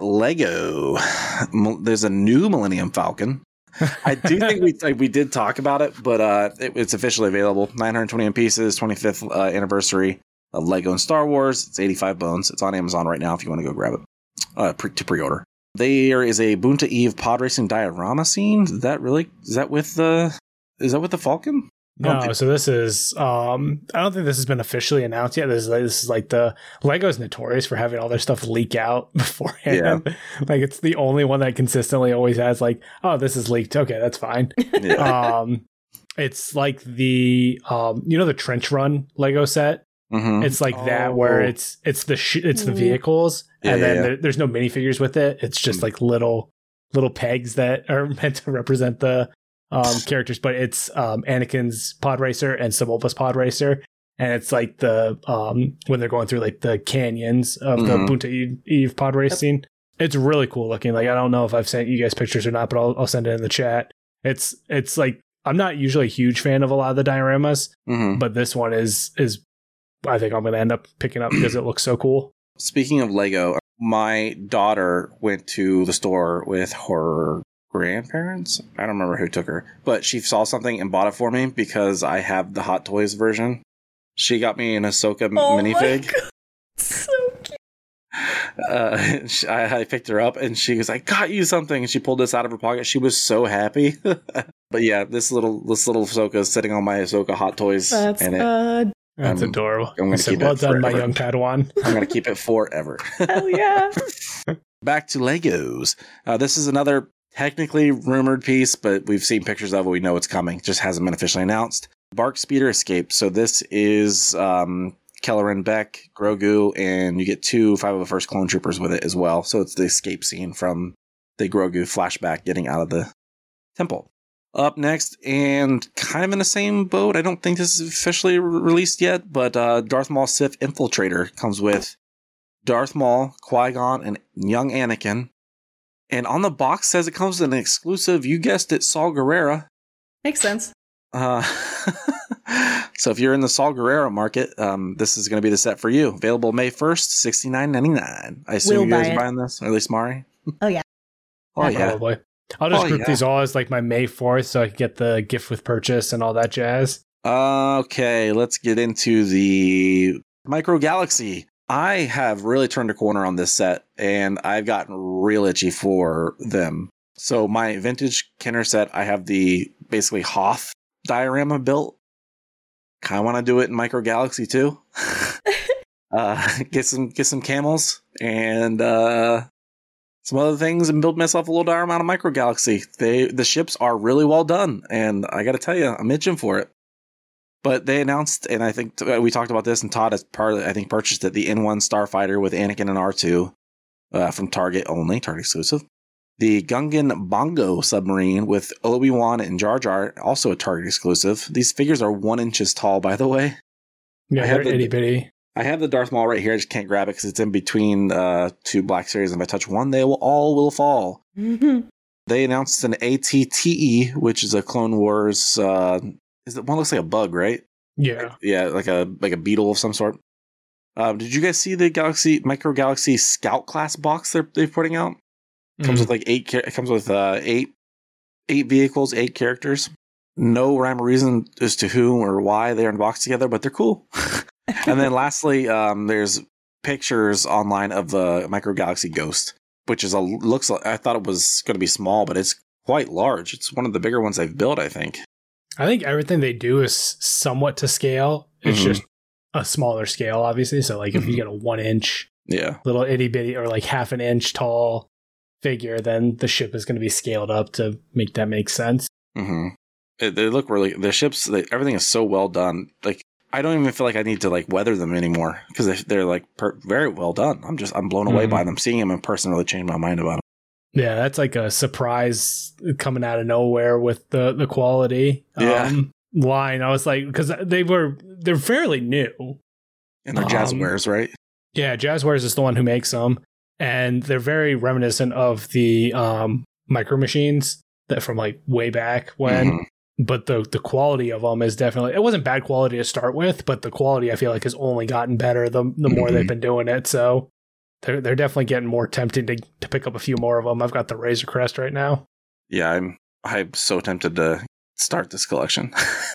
Lego. There's a new Millennium Falcon. I do think we like, we did talk about it, but uh, it, it's officially available. nine hundred twenty pieces, twenty-fifth uh, anniversary of Lego and Star Wars. It's eighty-five bones. It's on Amazon right now if you want to go grab it uh, pre- to pre-order. There is a Boonta Eve pod racing diorama scene. Is that really? Is that with the? Is that with the Falcon? I don't No, think- so this is um I don't think this has been officially announced yet. This is like, this is like the Lego's notorious for having all their stuff leak out beforehand. Like it's the only one that consistently always has like, oh, this is leaked. Okay, that's fine. Yeah. um it's like the um you know the Trench Run Lego set? Mhm. It's like that where Oh. it's it's the sh- it's the Mhm. vehicles Yeah, and yeah, then yeah. There, there's no minifigures with it. It's just Mm. like little little pegs that are meant to represent the um characters, but it's um Anakin's pod racer and Sebulba's pod racer, and it's like the um when they're going through like the canyons of Mhm. the Boonta Eve, Eve pod race scene. It's really cool looking. Like I don't know if I've sent you guys pictures or not, but I'll I'll send it in the chat. It's it's like I'm not usually a huge fan of a lot of the dioramas, Mhm. but this one is is I think I'm going to end up picking up because it looks so cool. Speaking of Lego, my daughter went to the store with her grandparents. I don't remember who took her, but she saw something and bought it for me because I have the Hot Toys version. She got me an Ahsoka Oh my minifig. God. So cute. Uh, she- I, I picked her up and she was like, "Got you something!" And she pulled this out of her pocket. She was so happy. But yeah, this little this little Ahsoka is sitting on my Ahsoka Hot Toys, That's and it, uh, That's I'm- adorable. I'm gonna So keep well it done, my forever. young Padawan. I'm gonna keep it forever. hell yeah. Back to Legos. Uh, this is another technically rumored piece, but we've seen pictures of it. We know it's coming. Just hasn't been officially announced. Bark Speeder Escape. So this is um, Kelleran Beck, Grogu, and you get two Five of the First Clone Troopers with it as well. So it's the escape scene from the Grogu flashback getting out of the temple. Up next, and kind of in the same boat, I don't think this is officially re- released yet, but uh, Darth Maul Sith Infiltrator comes with Darth Maul, Qui-Gon, and young Anakin. And on the box says it comes with an exclusive, you guessed it, Saw Gerrera. Makes sense. Uh, so if you're in the Saw Gerrera market, um, this is going to be the set for you. Available May first, sixty-nine ninety-nine. I assume We'll you guys buy are it. buying this, or at least Mari. Oh, yeah. Oh, yeah. Probably. I'll just Oh, group yeah. these all as like my May fourth so I can get the gift with purchase and all that jazz. Okay, let's get into the Micro Galaxy. I have really turned a corner on this set, and I've gotten real itchy for them. So my vintage Kenner set, I have the basically Hoth diorama built. Kind of want to do it in Micro Galaxy too. uh, get some get some camels and uh, some other things, and build myself a little diorama out of Micro Galaxy. They the ships are really well done, and I got to tell you, I'm itching for it. But they announced, and I think we talked about this, and Todd has part I think purchased it, the N one Starfighter with Anakin and R two uh, from Target only, Target exclusive. The Gungan Bongo submarine with Obi-Wan and Jar Jar, also a Target exclusive. These figures are one inches tall, by the way. Yeah, I they're have the, itty bitty. I have the Darth Maul right here. I just can't grab it because it's in between uh, two Black Series. And if I touch one, they will all will fall. Mm-hmm. They announced an A T T E, which is a Clone Wars. Uh, is it one looks like a bug, right? Yeah, Yeah, like a like a beetle of some sort. Uh, did you guys see the Galaxy Micro Galaxy Scout class box they're they're putting out? It comes Mhm. with like eight. It comes with uh, eight eight vehicles, eight characters. No rhyme or reason as to who or why they're in a box together, but they're cool. And then lastly, um, there's pictures online of the Micro Galaxy Ghost, which is a looks like, I thought it was going to be small, but it's quite large. It's one of the bigger ones they've built, I think. I think everything they do is somewhat to scale. It's Mhm. just a smaller scale, obviously. So, like, if you get a one inch Yeah. little itty bitty or like half an inch tall figure, then the ship is going to be scaled up to make that make sense. Mm-hmm. It, they look really, the ships, they, everything is so well done. Like, I don't even feel like I need to like weather them anymore because they, they're like per, very well done. I'm just, I'm blown away Mhm. by them. Seeing them in person really changed my mind about them. Yeah, that's like a surprise coming out of nowhere with the the quality Yeah. um, line. I was like, because they were they're fairly new. And they're Um, Jazzwares, right? Yeah, Jazzwares is the one who makes them, and they're very reminiscent of the um, Micro Machines that from like way back when. Mhm. But the the quality of them is definitely, it wasn't bad quality to start with, but the quality I feel like has only gotten better the the more Mhm. they've been doing it. So they're they're definitely getting more tempted to to pick up a few more of them. I've got the Razor Crest right now. Yeah, I'm I'm so tempted to start this collection.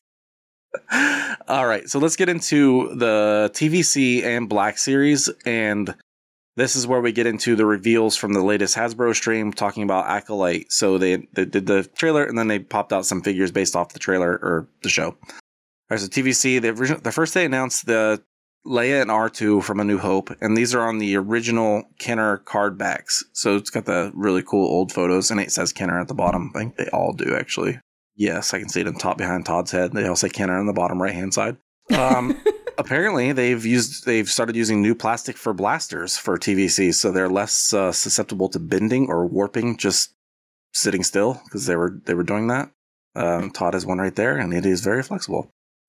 All right, so let's get into the T V C and Black Series, and this is where we get into the reveals from the latest Hasbro stream talking about Acolyte. So they, they did the trailer, and then they popped out some figures based off the trailer or the show. All right, so T V C, the, original, the first they announced the Leia and R two from A New Hope, and these are on the original Kenner card backs. So it's got the really cool old photos, and it says Kenner at the bottom. I think they all do, actually. Yes, I can see it on top behind Todd's head. They all say Kenner on the bottom right-hand side. Um, apparently, they've used they've started using new plastic for blasters for T V C, so they're less uh, susceptible to bending or warping just sitting still, because they were they were doing that. Um, Todd has one right there, and it is very flexible.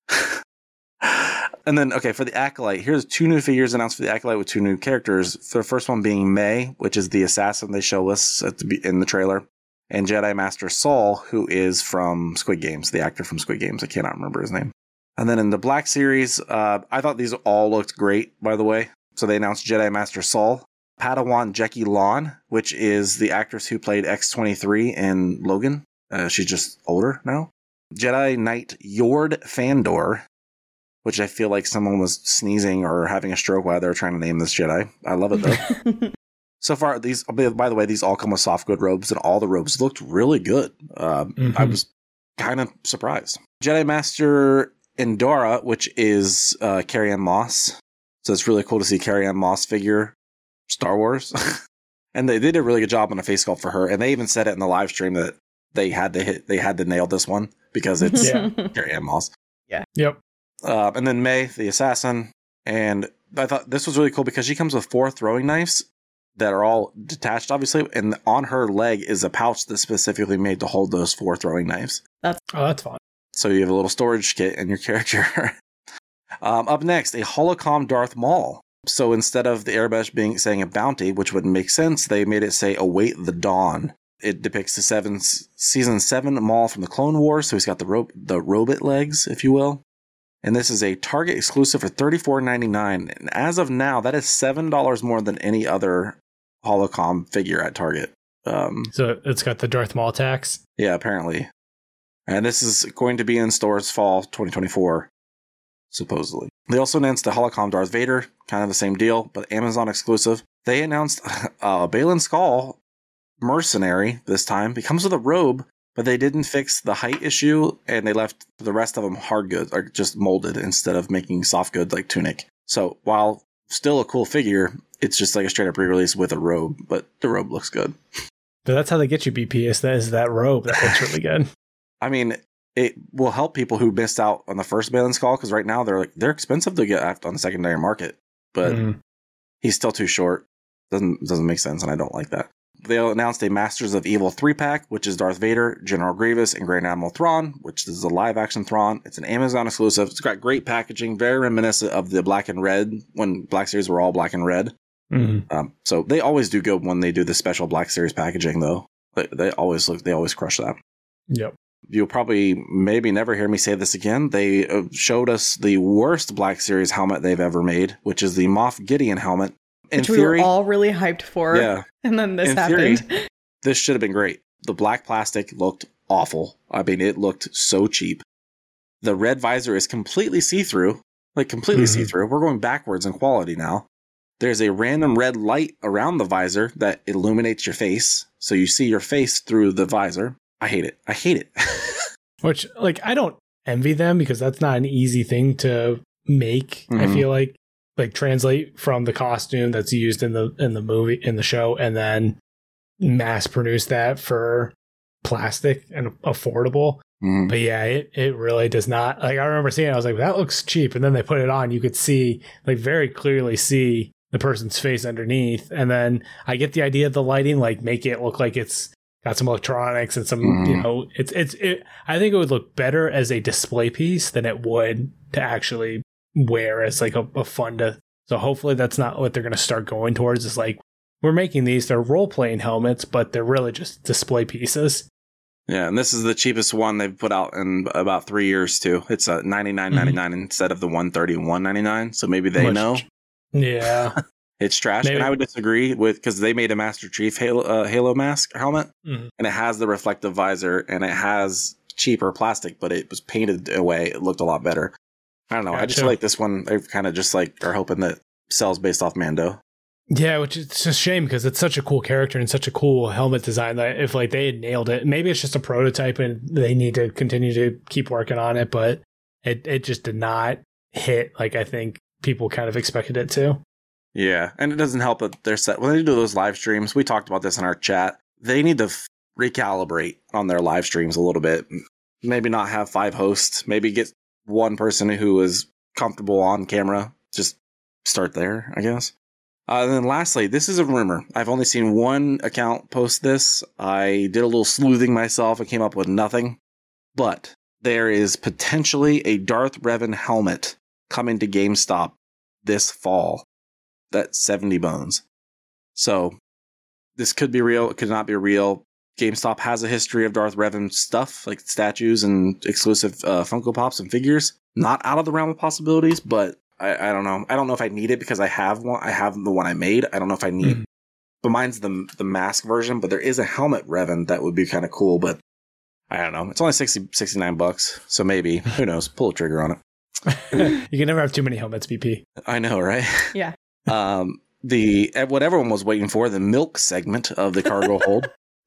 And then, okay, for the Acolyte, here's two new figures announced for the Acolyte with two new characters. The first one being May, which is the assassin they show us at the, in the trailer, and Jedi Master Saul, who is from Squid Games, the actor from Squid Games. I cannot remember his name. And then in the Black Series, uh, I thought these all looked great, by the way. So they announced Jedi Master Saul, Padawan Jackie Lawn, which is the actress who played X twenty-three in Logan. Uh, she's just older now. Jedi Knight Yord Fandor, which I feel like someone was sneezing or having a stroke while they were trying to name this Jedi. I love it, though. So far, these, by the way, these all come with soft good robes, and all the robes looked really good. Uh, Mhm. I was kind of surprised. Jedi Master Endora, which is uh, Carrie-Anne Moss. So it's really cool to see Carrie-Anne Moss figure Star Wars. And they did a really good job on a face sculpt for her. And they even said it in the live stream that they had to hit, they had to nail this one because it's Yeah. Carrie-Anne Moss. Yep. Uh, and then May, the assassin. And I thought this was really cool because she comes with four throwing knives that are all detached, obviously. And on her leg is a pouch that's specifically made to hold those four throwing knives. Oh, that's fun. So you have a little storage kit in your character. um, up next, a holocom Darth Maul. So instead of the airbrush being saying a bounty, which would make sense, they made it say await the dawn. It depicts the seven, season seven Maul from the Clone Wars. So he's got the ro- the robot legs, if you will. And this is a Target exclusive for thirty-four ninety-nine. And as of now, that is seven dollars more than any other holocom figure at Target. Um, So it's got the Darth Maul tax. yeah, apparently. And this is going to be in stores fall twenty twenty-four, supposedly. They also announced the holocom Darth Vader, kind of the same deal, but Amazon exclusive. They announced uh, Balin Skull, mercenary this time. He comes with a robe, but they didn't fix the height issue, and they left the rest of them hard goods, or just molded instead of making soft goods like Tunic. So while still a cool figure, it's just like a straight up re-release with a robe, but the robe looks good. But that's how they get you B P, is that, is that robe that looks really good. I mean, it will help people who missed out on the first Balin Skull, because right now they're like they're expensive to get on the secondary market, but mm. he's still too short. Doesn't doesn't make sense, and I don't like that. They announced a Masters of Evil three pack, which is Darth Vader, General Grievous, and Grand Admiral Thrawn, which is a live action Thrawn. It's an Amazon exclusive. It's got great packaging, very reminiscent of the black and red when Black Series were all black and red. Mm-hmm. Um, so they always do good when they do the special Black Series packaging, though. They, they always look, they always crush that. Yep. You'll probably maybe never hear me say this again. They uh, showed us the worst Black Series helmet they've ever made, which is the Moff Gideon helmet. In Which theory, we were all really hyped for. Yeah. And then this in happened. Theory, this should have been great. The black plastic looked awful. I mean, it looked so cheap. The red visor is completely see-through. Like, completely mm-hmm. see-through. We're going backwards in quality now. There's a random red light around the visor that illuminates your face. So you see your face through the visor. I hate it. I hate it. Which, like, I don't envy them because that's not an easy thing to make, mm-hmm. I feel like. Like translate from the costume that's used in the in the movie in the show and then mass produce that for plastic and affordable. Mm. But yeah, it, it really does not. Like I remember seeing it, I was like, that looks cheap. And then they put it on, you could see like very clearly see the person's face underneath. And then I get the idea of the lighting, like make it look like it's got some electronics and some, mm. you know, it's it's it, I think it would look better as a display piece than it would to actually wear as like a, a fun to. So hopefully that's not what they're going to start going towards. Is like we're making these, they're role playing helmets, but they're really just display pieces. Yeah, and this is the cheapest one they've put out in about three years too. It's a ninety-nine ninety-nine mm-hmm. instead of the one thirty-one ninety-nine. So maybe they Much, know. Yeah, it's trash, maybe. And I would disagree with because they made a Master Chief Halo uh, Halo mask helmet, mm-hmm. and it has the reflective visor and it has cheaper plastic, but it was painted away. It looked a lot better. I don't know. Gotcha. I just feel like this one, they kind of just like are hoping that sells based off Mando. Yeah, which is a shame because it's such a cool character and such a cool helmet design that if like they had nailed it, maybe it's just a prototype and they need to continue to keep working on it, but it, it just did not hit like I think people kind of expected it to. Yeah, and it doesn't help that they're set when they do those live streams. We talked about this in our chat. They need to f- recalibrate on their live streams a little bit. Maybe not have five hosts. Maybe get one person who is comfortable on camera. Just start there, I guess. Uh, and then lastly, this is a rumor. I've only seen one account post this. I did a little sleuthing myself and came up with nothing. But there is potentially a Darth Revan helmet coming to GameStop this fall. That's seventy bones. So this could be real. It could not be real. GameStop has a history of Darth Revan stuff, like statues and exclusive uh, Funko Pops and figures. Not out of the realm of possibilities, but I, I don't know. I don't know if I need it because I have one. I have the one I made. I don't know if I need. Mm-hmm. But mine's the the mask version. But there is a helmet Revan that would be kind of cool. But I don't know. It's only sixty, sixty-nine bucks. So maybe who knows? Pull a trigger on it. You can never have too many helmets, B P. I know, right? Yeah. um. The what everyone was waiting for, the milk segment of the cargo hold.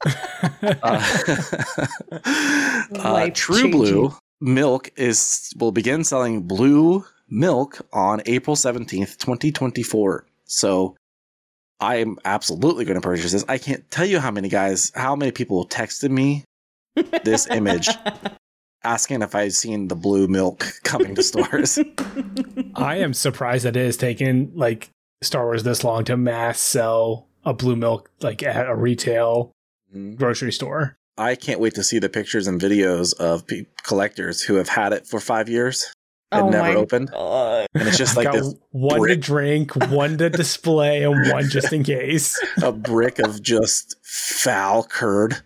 uh, uh, True Blue milk is will begin selling blue milk on April seventeenth, twenty twenty-four. So I am absolutely going to purchase this. I can't tell you how many guys, how many people texted me this image asking if I'd seen the blue milk coming to stores. I am surprised that it has taken like Star Wars this long to mass sell a blue milk like at a retail grocery store. I can't wait to see the pictures and videos of pe- collectors who have had it for five years and oh never opened. God. And it's just like this one brick. To drink, one to display, and one just in case. A brick of just foul curd.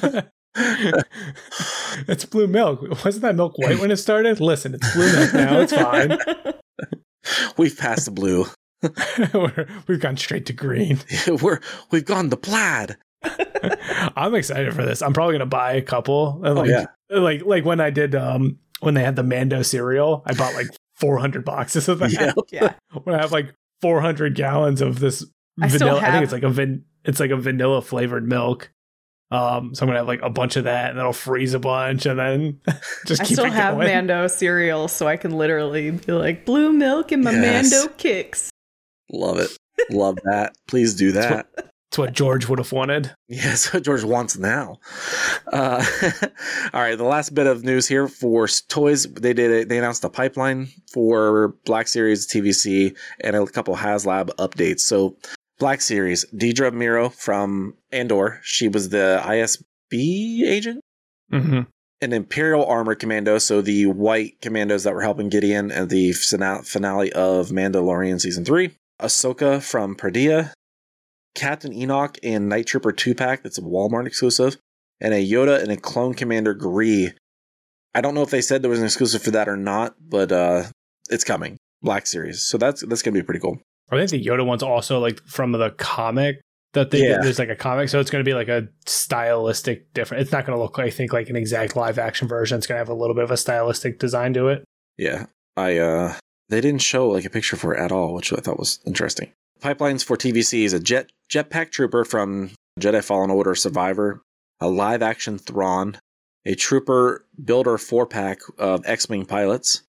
It's blue milk. Wasn't that milk white when it started? Listen, it's blue milk now. It's fine. We've passed the blue. We're, we've gone straight to green. We're we've gone to plaid. I'm excited for this. I'm probably gonna buy a couple. Like, oh, yeah. like like when I did um when they had the Mando cereal, I bought like four hundred boxes of that. Yep. Yeah. When I have like four hundred gallons of this I vanilla, have, I think it's like a van, it's like a vanilla flavored milk. Um, so I'm gonna have like a bunch of that, and then I'll freeze a bunch, and then just I keep still it have going. Mando cereal, so I can literally be like blue milk and my Yes. Mando kicks. Love it. Love that. Please do that. It's what George would have wanted. Yes, what George wants now. Uh, all right, the last bit of news here for toys. They did a, they announced a pipeline for Black Series T V C and a couple HasLab updates. So Black Series, Deidre Miro from Andor. She was the I S B agent. Mm-hmm. An Imperial Armored Commando, so the white commandos that were helping Gideon at the finale of Mandalorian Season three. Ahsoka from Perdea. Captain Enoch and Night Trooper two-pack, that's a Walmart exclusive, and a Yoda and a Clone Commander Gree. I don't know if they said there was an exclusive for that or not, but uh, it's coming. Black Series. So that's that's going to be pretty cool. I think the Yoda one's also like from the comic that they Yeah. did. There's like a comic, so it's going to be like a stylistic different. It's not going to look, I think, like an exact live action version. It's going to have a little bit of a stylistic design to it. Yeah. I uh, they didn't show like a picture for it at all, which I thought was interesting. Pipelines for T V C is a jet jetpack trooper from Jedi Fallen Order Survivor, a live action Thrawn, a trooper builder four pack of X-Wing pilots,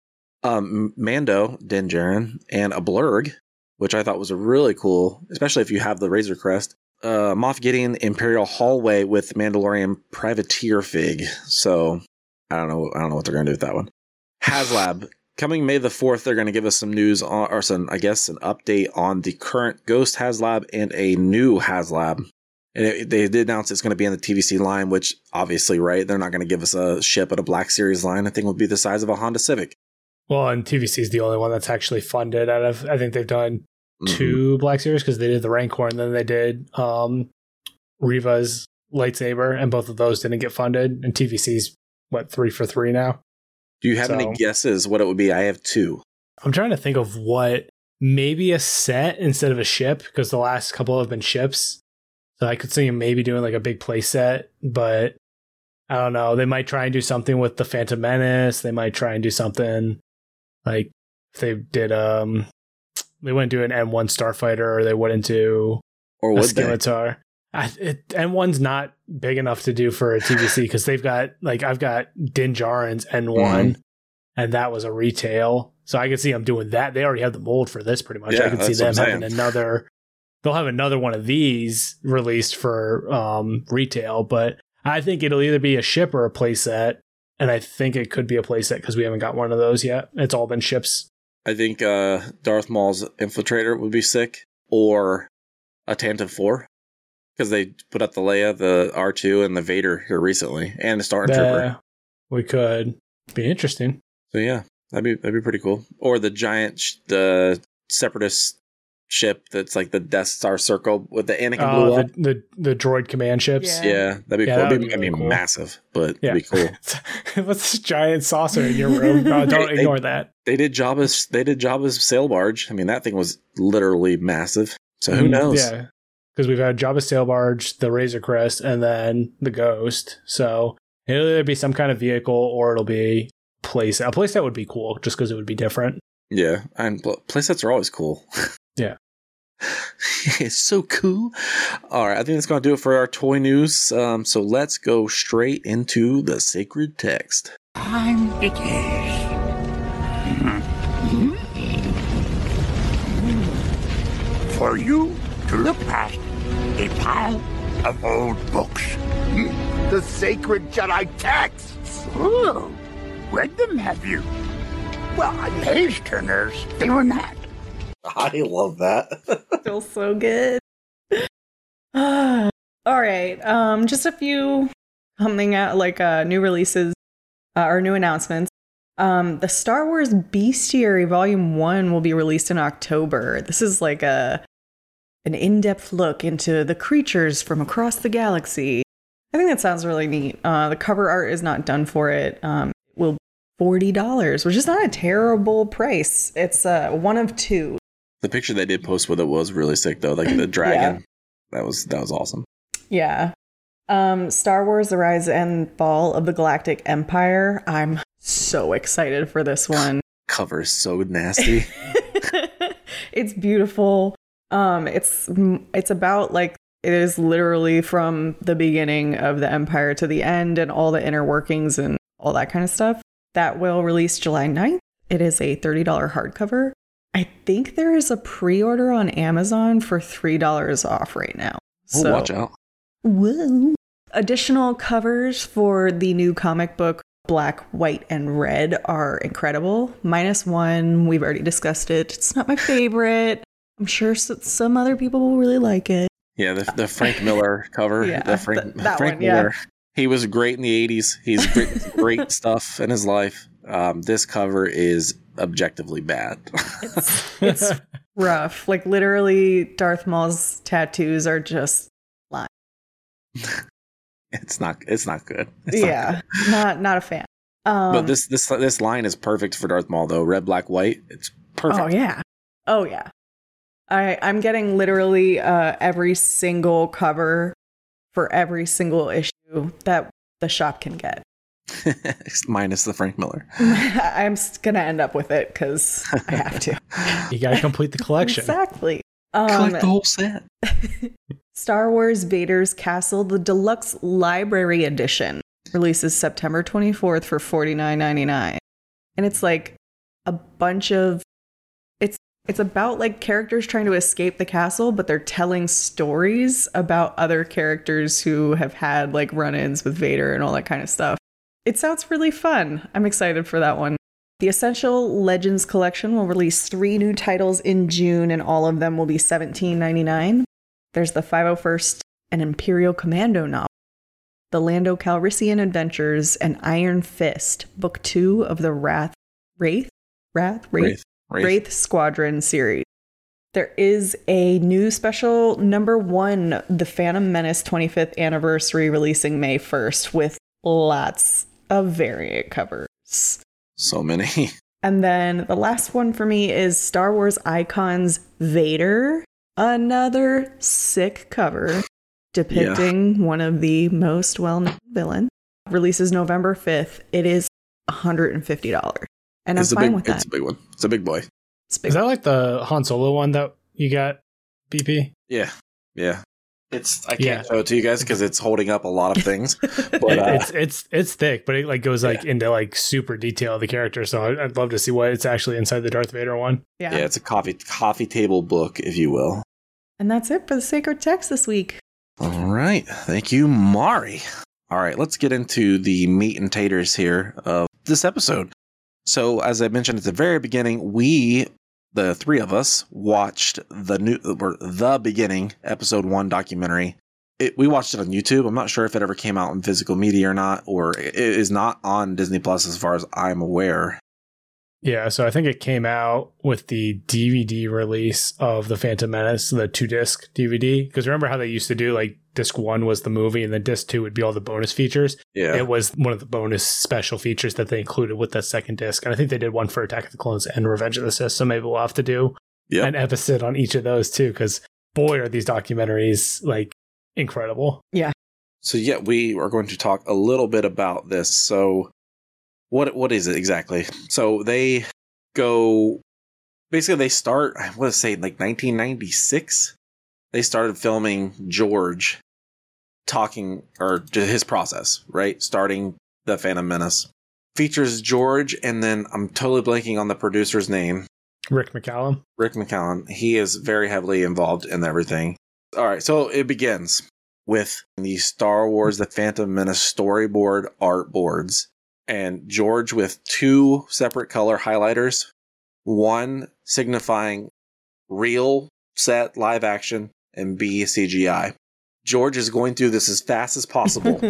um, Mando, Din Djarin, and a Blurg, which I thought was a really cool, especially if you have the Razor Crest. Uh, Moff Gideon Imperial Hallway with Mandalorian Privateer fig. So I don't know. I don't know what they're going to do with that one. HasLab. Coming May the fourth, they're going to give us some news on, or some, I guess, an update on the current Ghost HasLab and a new HasLab. And it, they did announce it's going to be in the T V C line, which obviously, right, they're not going to give us a ship at a Black Series line. I think would be the size of a Honda Civic. Well, and T V C is the only one that's actually funded out of, I think they've done Mm-hmm. two Black Series because they did the Rancor and then they did um, Reva's lightsaber, and both of those didn't get funded. And T V C's, what, three for three now? Do you have So- any guesses what it would be? I have two. I'm trying to think of what, maybe a set instead of a ship, because the last couple have been ships. So I could see them maybe doing like a big play set, but I don't know. They might try and do something with the Phantom Menace. They might try and do something like if they did, um, they wouldn't do an N one Starfighter, or they wouldn't do Or a would they? Skeletor. I, it, N one's not big enough to do for a T V C because they've got, like, I've got Din Djarin's N one, Mm-hmm. and that was a retail. So I could see them doing that. They already have the mold for this pretty much. Yeah, I could see that's what them I'm having saying. another, they'll have another one of these released for um, retail, but I think it'll either be a ship or a playset. And I think it could be a playset because we haven't got one of those yet. It's all been ships. I think uh, Darth Maul's Infiltrator would be sick, or a Tantive four, because they put up the Leia, the R two, and the Vader here recently, and the Stormtrooper. Uh, we could be interesting. So yeah, that'd be that'd be pretty cool. Or the giant, sh- the Separatist ship that's like the Death Star circle with the Anakin blew Uh, up. the, the the droid command ships. Yeah. Yeah, that'd be Yeah, cool. that It'd would be, be I mean, really cool. massive, but Yeah. it'd be cool. What's this giant saucer in your room? No, don't They- ignore that. They did Jabba's. They did Jabba's sail barge. I mean, that thing was literally massive. So who Mm, knows? Yeah, because we've had Jabba's sail barge, the Razor Crest, and then the Ghost. So it'll either be some kind of vehicle or it'll be playset. A playset would be cool just because it would be different. Yeah, and pl- playsets are always cool. Yeah. It's so cool. All right, I think that's going to do it for our toy news. Um, so let's go straight into the sacred text. Time it is. For you to look past a pile of old books. The sacred Jedi texts. Ooh, read them, have you? Well, page turners, they were not. I love that. Feels so good. Ah, all right. Um, just a few coming out, like uh, new releases uh, or new announcements. Um, the Star Wars Bestiary Volume One will be released in October. This is like a an in-depth look into the creatures from across the galaxy. I think that sounds really neat. Uh, the cover art is not done for it. Um, it will be forty dollars, which is not a terrible price. It's uh, one of two. The picture they did post with it was really sick, though. Like the dragon. That was that was awesome. Yeah. Um, Star Wars: The Rise and Fall of the Galactic Empire. I'm so excited for this one. Cover is so nasty. It's beautiful. Um, it's it's about like It is literally from the beginning of the Empire to the end and all the inner workings and all that kind of stuff. That will release July ninth. It is a thirty dollars hardcover. I think there is a pre-order on Amazon for three dollars off right now. Oh, So, watch out. whoa. Additional covers for the new comic book Black, White, and Red are incredible. Minus One, we've already discussed it. It's not my favorite. I'm sure s- some other people will really like it. Yeah, the, the Frank Miller cover. Yeah, the Frank, th- that Frank one, yeah. Miller. He was great in the eighties. He's great, great stuff in his life. Um, this cover is objectively bad. It's, it's rough. Like, literally, Darth Maul's tattoos are just lying. It's not. It's not good. It's not Yeah, not not a fan. Um, But this this this line is perfect for Darth Maul though. Red, black, white. It's perfect. Oh yeah. Oh yeah. I I'm getting literally uh, every single cover for every single issue that the shop can get. Minus the Frank Miller. I'm s- gonna end up with it because I have to. You got to complete the collection. Exactly. Um, Collect the whole set. Star Wars Vader's Castle, the Deluxe Library Edition, releases September twenty-fourth for forty-nine ninety-nine. And it's like a bunch of it's it's about like characters trying to escape the castle, but they're telling stories about other characters who have had like run-ins with Vader and all that kind of stuff. It sounds really fun. I'm excited for that one. The Essential Legends Collection will release three new titles in June, and all of them will be seventeen ninety-nine. There's the five oh first and Imperial Commando novel, the Lando Calrissian Adventures, and Iron Fist, Book Two of the Wrath, Wraith, Wrath, Wraith, Wraith. Wraith. Wraith Squadron series. There is a new special number one, The Phantom Menace twenty-fifth anniversary, releasing May first with lots of variant covers. So many. And then the last one for me is Star Wars Icons Vader, another sick cover depicting one of the most well-known villains. Releases November fifth. It is one hundred fifty dollars. And It's I'm a fine big. with that. It's a big one. It's a big boy. It's big. Is that like the Han Solo one that you got, B P? Yeah. Yeah. It's. I can't Yeah. show it to you guys because it's holding up a lot of things. But It- uh, it's it's it's thick, but it like goes like into like super detail of the character. So I'd, I'd love to see what it's actually inside the Darth Vader one. yeah. yeah, it's a coffee coffee table book, if you will. And that's it for the Sacred Text this week. All right. Thank you, Mari. All right, let's get into the meat and taters here of this episode. So, as I mentioned at the very beginning, we, the three of us, watched the new, or the beginning, episode one documentary. It, we watched it on YouTube. I'm not sure if it ever came out in physical media or not, or it is not on Disney Plus as far as I'm aware. Yeah, so I think it came out with the D V D release of The Phantom Menace, the two disc D V D. Because remember how they used to do like disc one was the movie and then disc two would be all the bonus features. Yeah. It was one of the bonus special features that they included with that second disc. And I think they did one for Attack of the Clones and Revenge of the Sith. So maybe we'll have to do Yep. an episode on each of those too. Because boy, are these documentaries like incredible. So yeah, we are going to talk a little bit about this. So what what is it exactly? So they go basically they start I want to say like nineteen ninety-six. They started filming George talking or his process, right? Starting the Phantom Menace. Features George and then I'm totally blanking on the producer's name. Rick McCallum. Rick McCallum. He is very heavily involved in everything. All right, so it begins with the Star Wars The Phantom Menace storyboard art boards. And George with two separate color highlighters, one signifying real set live action and B C G I. George is going through this as fast as possible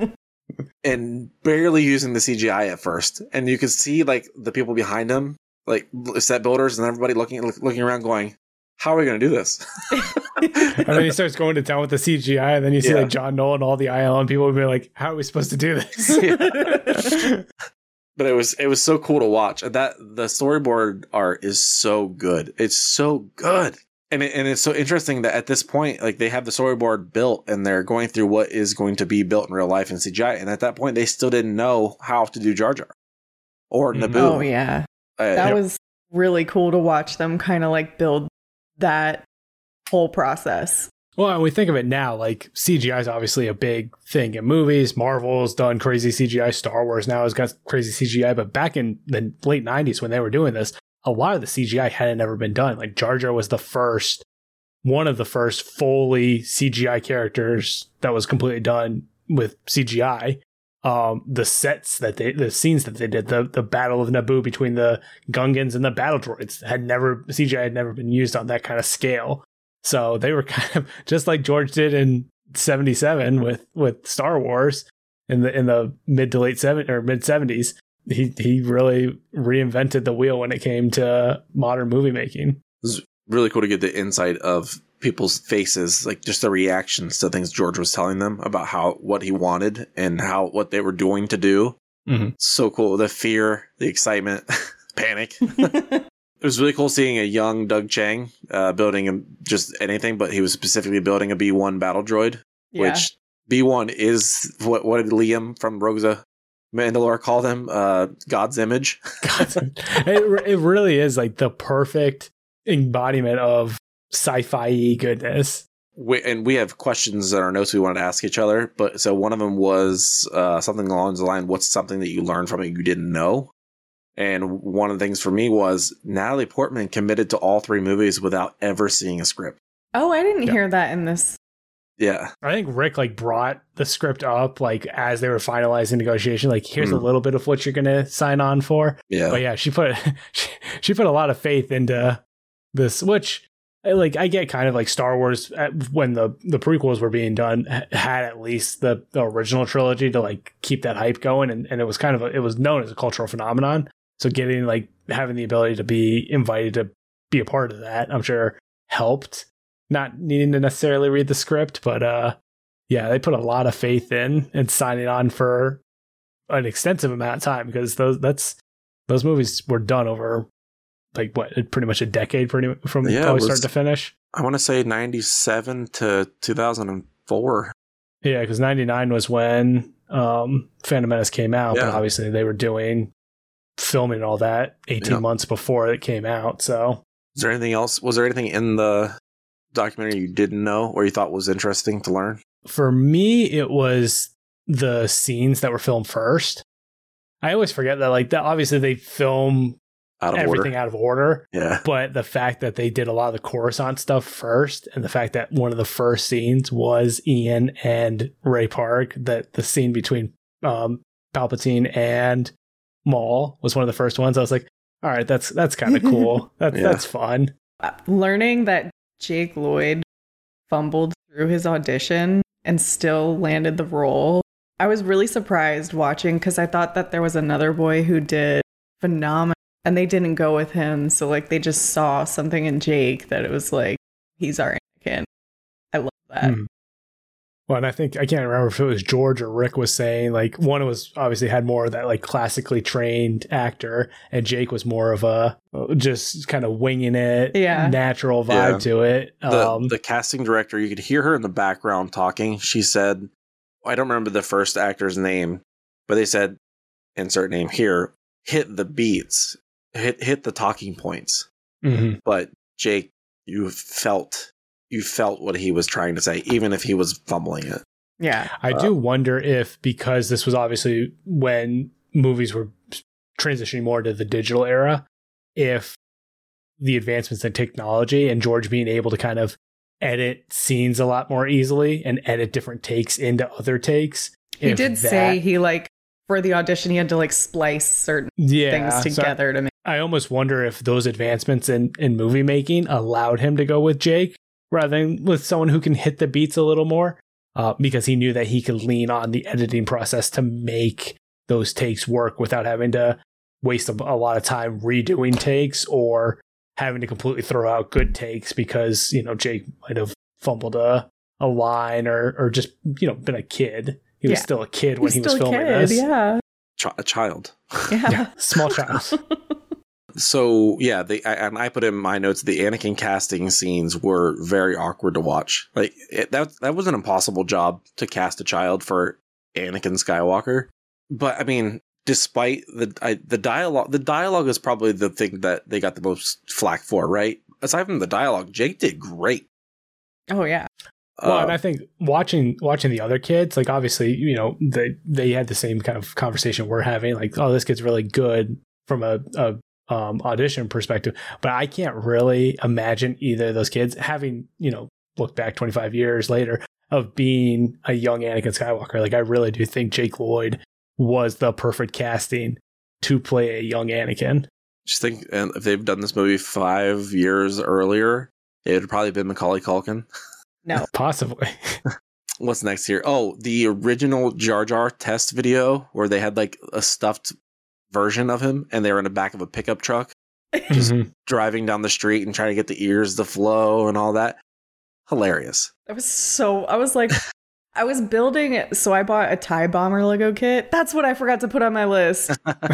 and barely using the C G I at first. And you can see like the people behind him, like set builders and everybody looking looking around going, how are we going to do this? And then he starts going to town with the C G I, and then you see Yeah. like John Knoll and all the I L M people be like, "How are we supposed to do this?" But it was it was so cool to watch. And that the storyboard art is so good. It's so good. And it, and it's so interesting that at this point, like they have the storyboard built and they're going through what is going to be built in real life in C G I. And at that point, they still didn't know how to do Jar Jar or Mhm. Naboo. Oh, yeah. Uh, That was really cool to watch them kind of like build that whole process. Well, and we think of it now, like C G I is obviously a big thing in movies. Marvel's done crazy C G I. Star Wars now has got crazy C G I. But back in the late nineties when they were doing this, a lot of the C G I hadn't ever been done. Like Jar Jar was the first, one of the first fully C G I characters that was completely done with C G I. Um, the sets that they, the scenes that they did, the the Battle of Naboo between the Gungans and the battle droids had never, C G I had never been used on that kind of scale. So they were kind of just like George did in seventy-seven with, with Star Wars in the in the mid to late seven or mid seventies. He he really reinvented the wheel when it came to modern movie making. It was really cool to get the insight of people's faces, like just the reactions to things George was telling them about how what he wanted and how what they were doing to do. Mm-hmm. So cool. The fear, the excitement, panic. It was really cool seeing a young Doug Chang uh, building a, just anything, but he was specifically building a B one battle droid, yeah. which B one is what what did Liam from Rogues of Mandalore call them? Uh, God's image. God's, it, it really is like the perfect embodiment of sci-fi goodness. We, and we have questions in our notes we wanted to ask each other. But so one of them was uh, something along the line, what's something that you learned from it you didn't know? And one of the things for me was Natalie Portman committed to all three movies without ever seeing a script. Oh, I didn't yeah. hear that in this. Yeah. I think Rick like brought the script up like as they were finalizing negotiation. Like, here's mm. a little bit of what you're going to sign on for. Yeah. But yeah, she put she, she put a lot of faith into this, which like I get kind of like Star Wars when the, the prequels were being done had at least the, the original trilogy to like keep that hype going. And, and it was kind of, a, it was known as a cultural phenomenon. So getting like having the ability to be invited to be a part of that, I'm sure helped. Not needing to necessarily read the script, but uh, yeah, they put a lot of faith in and signing on for an extensive amount of time because those that's those movies were done over like what pretty much a decade, pretty from yeah, probably was, start to finish. I want to say ninety-seven to two thousand four. Yeah, because ninety-nine was when um, Phantom Menace came out, yeah. but obviously they were doing filming all that eighteen yeah. months before it came out. So, is there anything else? Was there anything in the documentary you didn't know or you thought was interesting to learn? For me, it was the scenes that were filmed first. I always forget that, like, that obviously they film out of everything order. out of order. Yeah. But the fact that they did a lot of the Coruscant stuff first, and the fact that one of the first scenes was Ian and Ray Park, that the scene between um, Palpatine and Maul was one of the first ones. I was like, all right, that's that's kind of cool. That's yeah. that's fun. Learning that Jake Lloyd fumbled through his audition and still landed the role. I was really surprised watching because I thought that there was another boy who did phenomenal and they didn't go with him. So like they just saw something in Jake that it was like, he's our Anakin. I love that. Hmm. Well, and I think, I can't remember if it was George or Rick was saying, like, one was obviously had more of that, like, classically trained actor, and Jake was more of a just kind of winging it, yeah. natural vibe yeah. to it. The, um, the casting director, you could hear her in the background talking. She said, I don't remember the first actor's name, but they said, insert name here, hit the beats, hit hit the talking points. Mm-hmm. But Jake, you felt... you felt what he was trying to say, even if he was fumbling it. Yeah. I uh, do wonder if, because this was obviously when movies were transitioning more to the digital era, if the advancements in technology and George being able to kind of edit scenes a lot more easily and edit different takes into other takes. He did that, say he like, for the audition, he had to like splice certain yeah, things together so to make. I almost wonder if those advancements in, in movie making allowed him to go with Jake rather than with someone who can hit the beats a little more, uh, because he knew that he could lean on the editing process to make those takes work without having to waste a, a lot of time redoing takes or having to completely throw out good takes because, you know, Jake might have fumbled a, a line or, or just, you know, been a kid. He was yeah. still a kid when He's he was still filming a kid, this. Yeah. Ch- a child. Yeah. yeah. Small child. So yeah, the I, and I put in my notes the Anakin casting scenes were very awkward to watch. Like it, that that was an impossible job to cast a child for Anakin Skywalker. But I mean, despite the I, the dialogue, the dialogue is probably the thing that they got the most flack for, right? Aside from the dialogue, Jake did great. Oh yeah. Well, Uh, and I think watching watching the other kids, like obviously, you know, they they had the same kind of conversation we're having, like, oh, this kid's really good from a, a um, audition perspective. But I can't really imagine either of those kids having, you know, looked back twenty-five years later of being a young Anakin Skywalker. Like, I really do think Jake Lloyd was the perfect casting to play a young Anakin. just think, and if they've done this movie five years earlier, it would probably been Macaulay Culkin. No. Possibly. What's next here? Oh, the original Jar Jar test video where they had like a stuffed version of him and they were in the back of a pickup truck just Mhm. driving down the street and trying to get the ears to flow and all that. Hilarious. I was so, I was like, I was building it. So I bought a TIE Bomber Lego kit. That's what I forgot to put on my list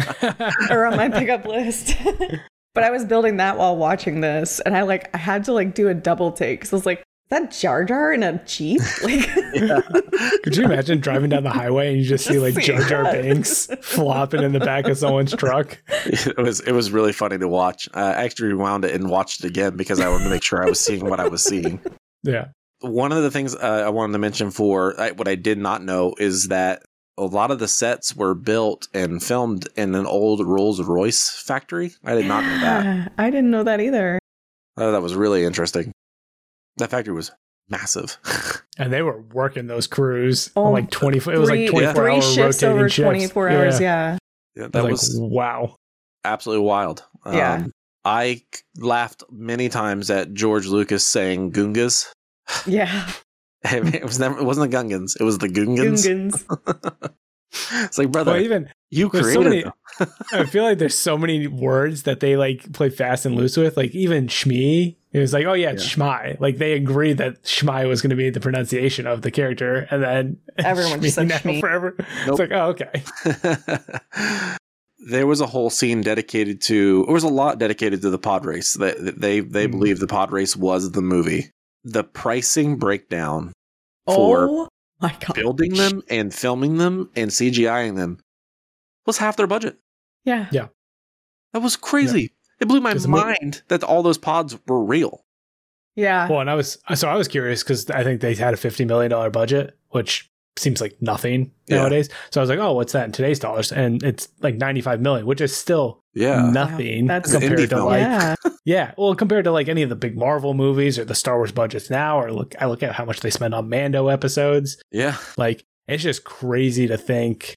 or on my pickup list. But I was building that while watching this. And I like, I had to like do a double take. So I was like, is that Jar Jar in a Jeep? Like, Yeah. Could you imagine driving down the highway and you just see Just like see Jar Jar that. Binks flopping in the back of someone's truck? It was it was really funny to watch. Uh, I actually rewound it and watched it again because I wanted to make sure I was seeing what I was seeing. Yeah. One of the things uh, I wanted to mention for I, what I did not know is that a lot of the sets were built and filmed in an old Rolls Royce factory. I did not know that. yeah, I didn't know that either. I thought that was really interesting. That factory was massive. And they were working those crews Oh, on like twenty. It was Three, like twenty-four three hour shifts rotating over shifts. twenty-four hours. Yeah. Yeah, That that was was like, wow. absolutely wild. Yeah. Um, I c- laughed many times at George Lucas saying Goongas. Yeah. It was never. It wasn't the Gungans. It was the Goongans. Gungans. It's like, brother, Well, even you there's created so many. them. I feel like there's so many words that they like play fast and loose with. Like even Shmi, it was like, oh yeah, it's Shmai. Like they agreed that Shmai was going to be the pronunciation of the character, and then Everyone just said now Shmi. forever. Nope. It's like, oh okay. There was a whole scene dedicated to. There was a lot dedicated to the pod race. They they they Mhm. believe the pod race was the movie. The pricing breakdown for Oh my God. building them and filming them and CGIing them was half their budget. Yeah. That was crazy. It blew my 'Cause the mo- mind that all those pods were real. Yeah. Well, and I was so I was curious because I think they had a fifty million dollar budget, which seems like nothing Yeah. nowadays. So I was like, oh, what's that in today's dollars? And it's like ninety-five million, which is still Yeah. nothing That's an indie compared to film. like yeah. yeah, well, compared to like any of the big Marvel movies or the Star Wars budgets now, or look, I look at how much they spend on Mando episodes. Yeah. Like, it's just crazy to think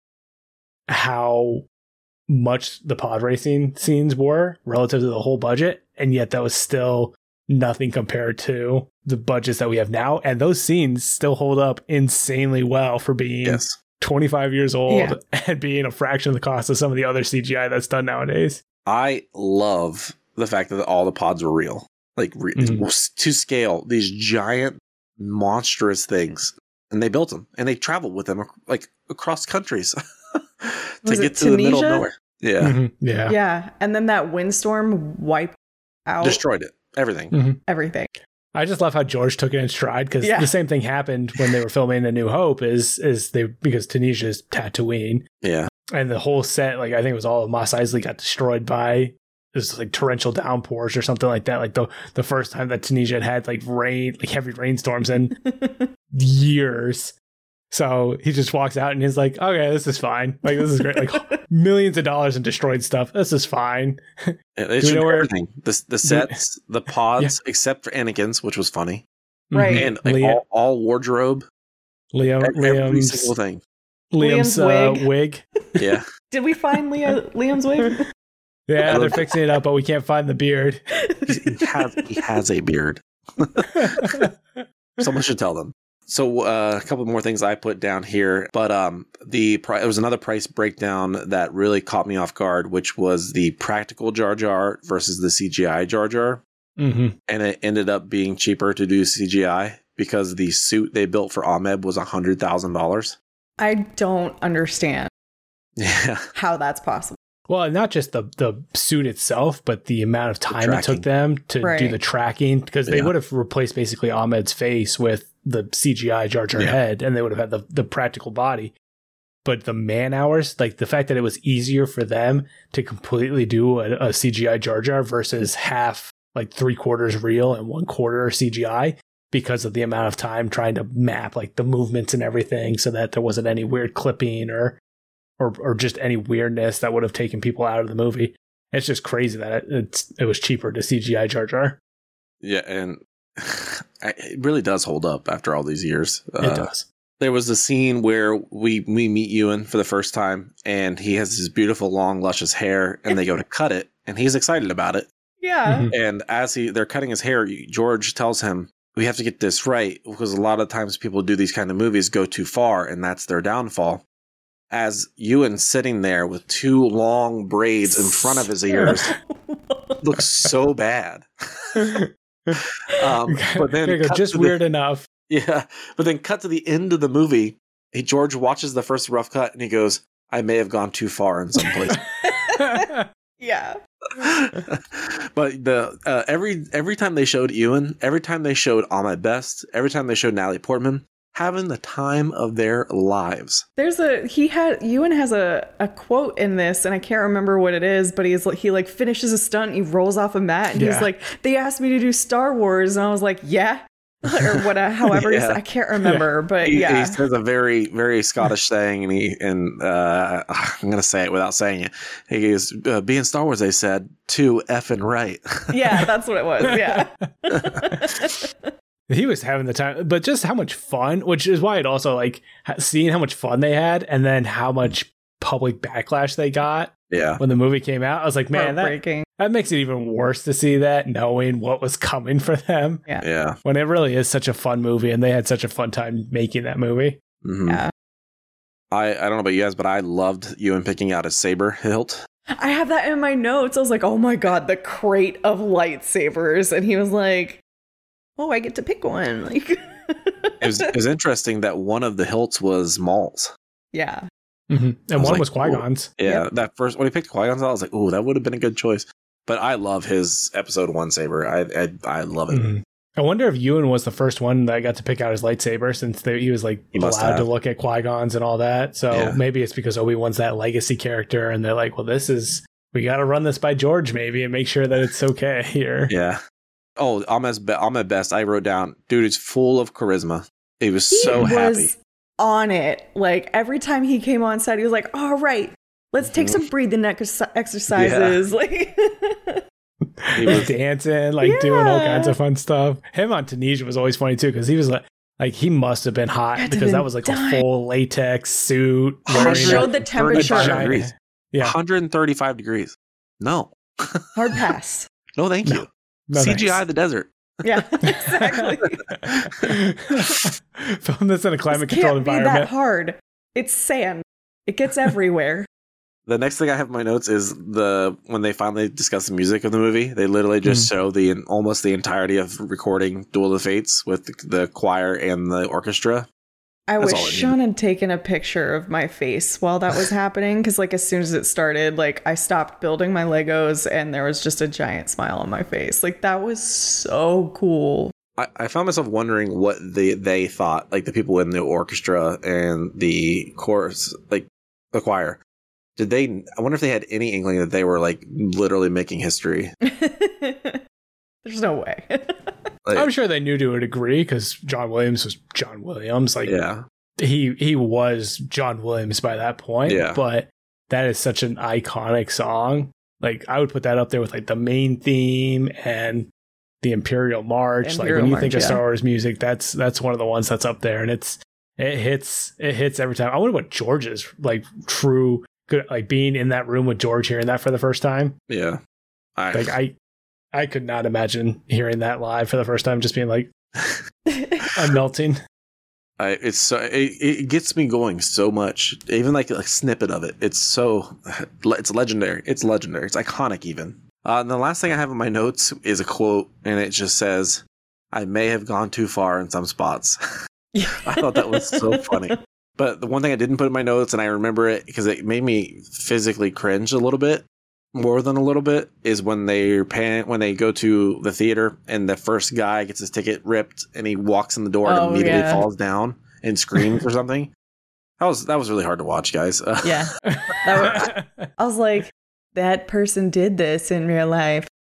how much the pod racing scenes were relative to the whole budget, and yet that was still nothing compared to the budgets that we have now. And those scenes still hold up insanely well for being Yes. twenty-five years old Yeah. and being a fraction of the cost of some of the other C G I that's done nowadays. I love the fact that all the pods were real. Like re- Mhm. to scale, these giant, monstrous things. And they built them and they traveled with them ac- like across countries to Was get it to the middle of Tunisia? nowhere. Yeah. Mhm. Yeah. Yeah. And then that windstorm wiped out Destroyed it. Everything. Mhm. everything. I just love how George took it in stride because Yeah. the same thing happened when they were filming A New Hope is is they because Tunisia's Tatooine Yeah. and the whole set, like I think it was all of Mos Eisley got destroyed by this like torrential downpours or something like that. Like the the first time that Tunisia had had like rain, like heavy rainstorms in years. So he just walks out and he's like, okay, this is fine. Like this is great. Like millions of dollars in destroyed stuff. This is fine. It, it Do we should know be where- everything. The, the sets, the pods, except for Anakin's, which was funny. Right. And like, Liam, all, all wardrobe. Liam, Every, every Liam's, single thing. Liam's, Liam's uh, wig. wig. Yeah. Did we find Leo, Liam's wig? Yeah, they're fixing it up, but we can't find the beard. he, has, he has a beard. Someone should tell them. So uh, a couple more things I put down here, but um, the pri- there was another price breakdown that really caught me off guard, which was the practical Jar Jar versus the C G I Jar Jar, hmm and it ended up being cheaper to do C G I because the suit they built for Ahmed was a hundred thousand dollars. I don't understand Yeah, how that's possible. Well, not just the the suit itself, but the amount of time it tracking. took them to do Right. the tracking, because they Yeah. would have replaced basically Ahmed's face with the C G I Jar Jar Yeah. head, and they would have had the, the practical body. But the man hours, like the fact that it was easier for them to completely do a, a C G I Jar Jar versus half, like three quarters real and one quarter C G I, because of the amount of time trying to map like the movements and everything so that there wasn't any weird clipping or or or just any weirdness that would have taken people out of the movie. It's just crazy that it, it's it was cheaper to C G I Jar Jar. Yeah, and it really does hold up after all these years. It Uh, does. There was a scene where we, we meet Ewan for the first time, and he has his beautiful, long, luscious hair, and they go to cut it, and he's excited about it. Yeah. Mhm. And as he they're cutting his hair, George tells him, we have to get this right, because a lot of times people do these kind of movies go too far, and that's their downfall. As Ewan's sitting there with two long braids in front of his ears, looks so bad. um, but then There you go, cut just to weird the, enough. yeah. But then cut to the end of the movie. He, George watches the first rough cut and he goes, "I may have gone too far in some place." Yeah. But the uh, every every time they showed Ewan, every time they showed On My Best, every time they showed Natalie Portman, having the time of their lives. There's a he had Ewan has a, a quote in this, and I can't remember what it is, but he's like he like finishes a stunt, he rolls off a mat, and Yeah. he's like, they asked me to do Star Wars, and I was like, yeah, or what, however, he Yeah. said- I can't remember, but He, yeah, he says a very, very Scottish saying, and he and uh, I'm gonna say it without saying it. He goes, uh, "Being Star Wars," they said, "too effing right." yeah, that's what it was, yeah. He was having the time, but just how much fun, which is why it also like ha- seeing how much fun they had, and then how much public backlash they got Yeah, when the movie came out. I was like, man, that, Heartbreaking. that makes it even worse to see that, knowing what was coming for them. yeah. When it really is such a fun movie, and they had such a fun time making that movie. Mhm. Yeah. I I don't know about you guys, but I loved Ewan picking out his saber hilt. I have that in my notes. I was like, oh my god, the crate of lightsabers, and he was like, oh, I get to pick one. Like, It was, it was interesting that one of the hilts was Maul's. yeah. Mm-hmm. And I was one like, was Qui-Gon's. Yeah, that first when he picked Qui-Gon's out, I was like, "Ooh, that would have been a good choice." But I love his Episode One saber. I I, I love it. Mhm. I wonder if Ewan was the first one that got to pick out his lightsaber, since they, he was like He must allowed to have. look at Qui-Gon's and all that. So Yeah. maybe it's because Obi-Wan's that legacy character, and they're like, well, this is, we got to run this by George maybe and make sure that it's okay here. Yeah. Oh, Ahmed's be- Ahmed Best. I wrote down, dude, he's full of charisma. He was He so was happy. on it. Like every time he came on set, he was like, all right, let's take some breathing ex- exercises. Like, He Like was, dancing, like doing all Yeah. kinds of fun stuff. Him on Tunisia was always funny too, because he was like, like he must have been hot Had to because been that was like dying. a full latex suit. I wearing showed the a- temperature. a thirty-five giant- degrees. Yeah, one hundred thirty-five degrees. No. hard pass. No, thank No. you. No, C G I thanks. the desert. Yeah, exactly. Film this in a climate This controlled can't be that environment. hard. It's sand. It gets everywhere. The next thing I have in my notes is the when they finally discuss the music of the movie, they literally just Hmm. show the almost the entirety of recording Duel of the Fates with the, the choir and the orchestra. I That's wish all I need. Sean had taken a picture of my face while that was happening, because like as soon as it started, like I stopped building my Legos and there was just a giant smile on my face. Like that was so cool. I, I found myself wondering what they they thought, like the people in the orchestra and the chorus, like the choir. Did they? I wonder if they had any inkling that they were like literally making history. There's no way. Like, I'm sure they knew to a degree because John Williams was John Williams. Like yeah, he he was John Williams by that point. Yeah. But that is such an iconic song. Like I would put that up there with like the main theme and the Imperial March. Imperial like when you March, think of yeah. Star Wars music, that's that's one of the ones that's up there, and it's it hits it hits every time. I wonder what George's like true good like being in that room with George, hearing that for the first time. yeah. I, Like I I could not imagine hearing that live for the first time, just being like I'm melting. I it's so it, it gets me going so much. Even like a snippet of it, it's so it's legendary. It's legendary. It's iconic even. Uh, and the last thing I have in my notes is a quote, and it just says, "I may have gone too far in some spots." I thought that was so funny. But the one thing I didn't put in my notes, and I remember it because it made me physically cringe a little bit, more than a little bit, is when they pan when they go to the theater and the first guy gets his ticket ripped and he walks in the door Oh, and immediately yeah. falls down and screams or something. That was that was really hard to watch, guys. Uh, Yeah. That was, I was like, that person did this in real life.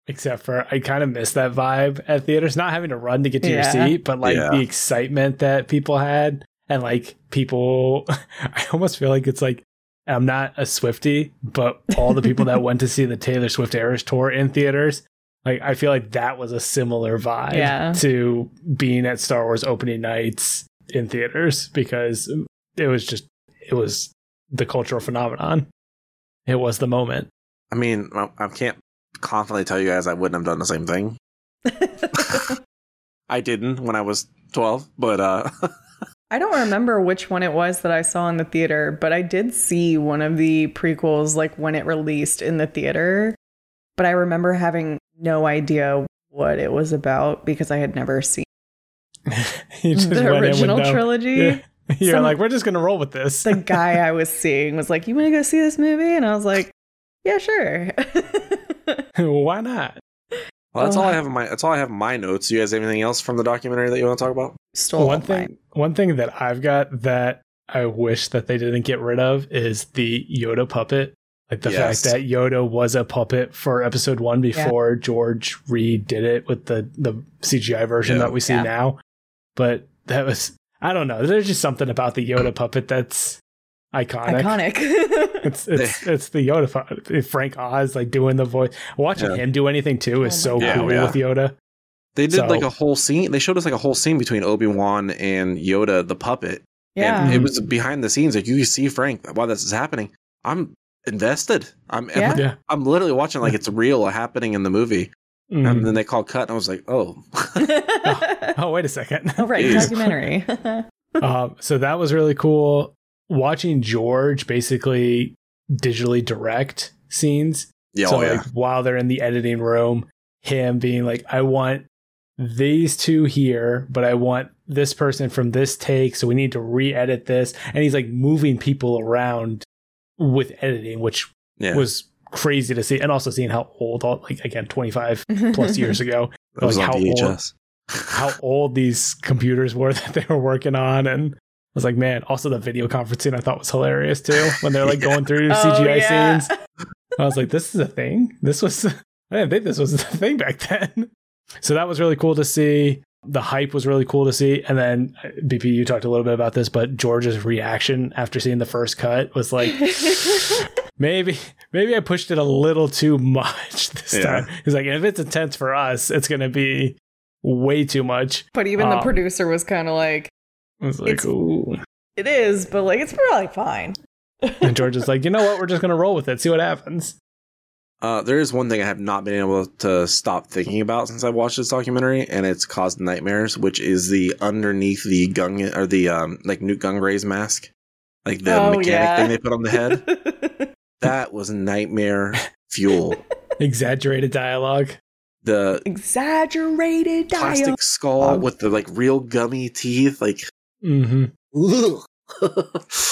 except for I kind of miss that vibe at theaters, not having to run to get to Yeah. your seat, but like Yeah. the excitement that people had, and like people, I almost feel like it's like, I'm not a Swiftie, but all the people that went to see the Taylor Swift Eras tour in theaters, like I feel like that was a similar vibe Yeah. to being at Star Wars opening nights in theaters, because it was just, it was the cultural phenomenon. It was the moment. I mean, I, I can't confidently tell you guys I wouldn't have done the same thing. I didn't when I was twelve, but uh, I don't remember which one it was that I saw in the theater, but I did see one of the prequels like when it released in the theater. But I remember having no idea what it was about because I had never seen You just the went in with original no- trilogy. Yeah. You're Some- like, we're just gonna roll with this. The guy I was seeing was like, "You want to go see this movie?" And I was like, "Yeah, sure." Why not? well, that's Oh. all I have in my. That's all I have in my notes. Do you guys have anything else from the documentary that you want to talk about? Stole one mine. thing one thing that I've got that I wish that they didn't get rid of is the Yoda puppet. Like the Yes. fact that Yoda was a puppet for episode one before George Reed did it with the, the C G I version Yeah. that we see Yeah. now. But that was, I don't know. There's just something about the Yoda puppet that's iconic. Iconic. It's it's it's the Yoda puppet. Frank Oz like doing the voice. Watching Yeah. him do anything too is Oh my so God. cool Yeah, yeah. with Yoda. They did So- like a whole scene. They showed us like a whole scene between Obi-Wan and Yoda, the puppet. Yeah. And it was behind the scenes. Like you could see Frank while this is happening. I'm invested. I'm Yeah. Yeah. I'm literally watching like it's real happening in the movie. Mhm. And then they called cut, and I was like, oh, Oh, wait a second. Oh, right, Jeez. documentary. um, so that was really cool. Watching George basically digitally direct scenes. yeah, so oh, yeah. like while they're in the editing room, him being like, I want these two here, but I want this person from this take, so we need to re-edit this. And he's like moving people around with editing, which yeah. was crazy to see. And also seeing how old, all, like again, twenty-five plus years ago, That was like on how V H old S. how old these computers were that they were working on. And I was like, man, also the video conferencing I thought was hilarious too. When they're like Yeah. going through Oh, C G I yeah. scenes. I was like, this is a thing. This was, I didn't think this was a thing back then. So that was really cool to see. The hype was really cool to see. And then B P, you talked a little bit about this, but George's reaction after seeing the first cut was like, maybe, maybe I pushed it a little too much this Yeah. time. He's like, if it's intense for us, it's going to be way too much. But even the Um, producer was kind of like, I was like, It's- ooh. "It is, but like it's probably fine." And George is like, you know what? We're just going to roll with it. See what happens. Uh, there is one thing I have not been able to stop thinking about since I watched this documentary, and it's caused nightmares, which is the underneath the Gung or the um like Newt Gungray's mask, like the Oh, mechanic yeah. thing they put on the head. That was nightmare fuel. Exaggerated dialogue. The Exaggerated plastic dialogue. skull with the like real gummy teeth, like. Mm-hmm. ugh.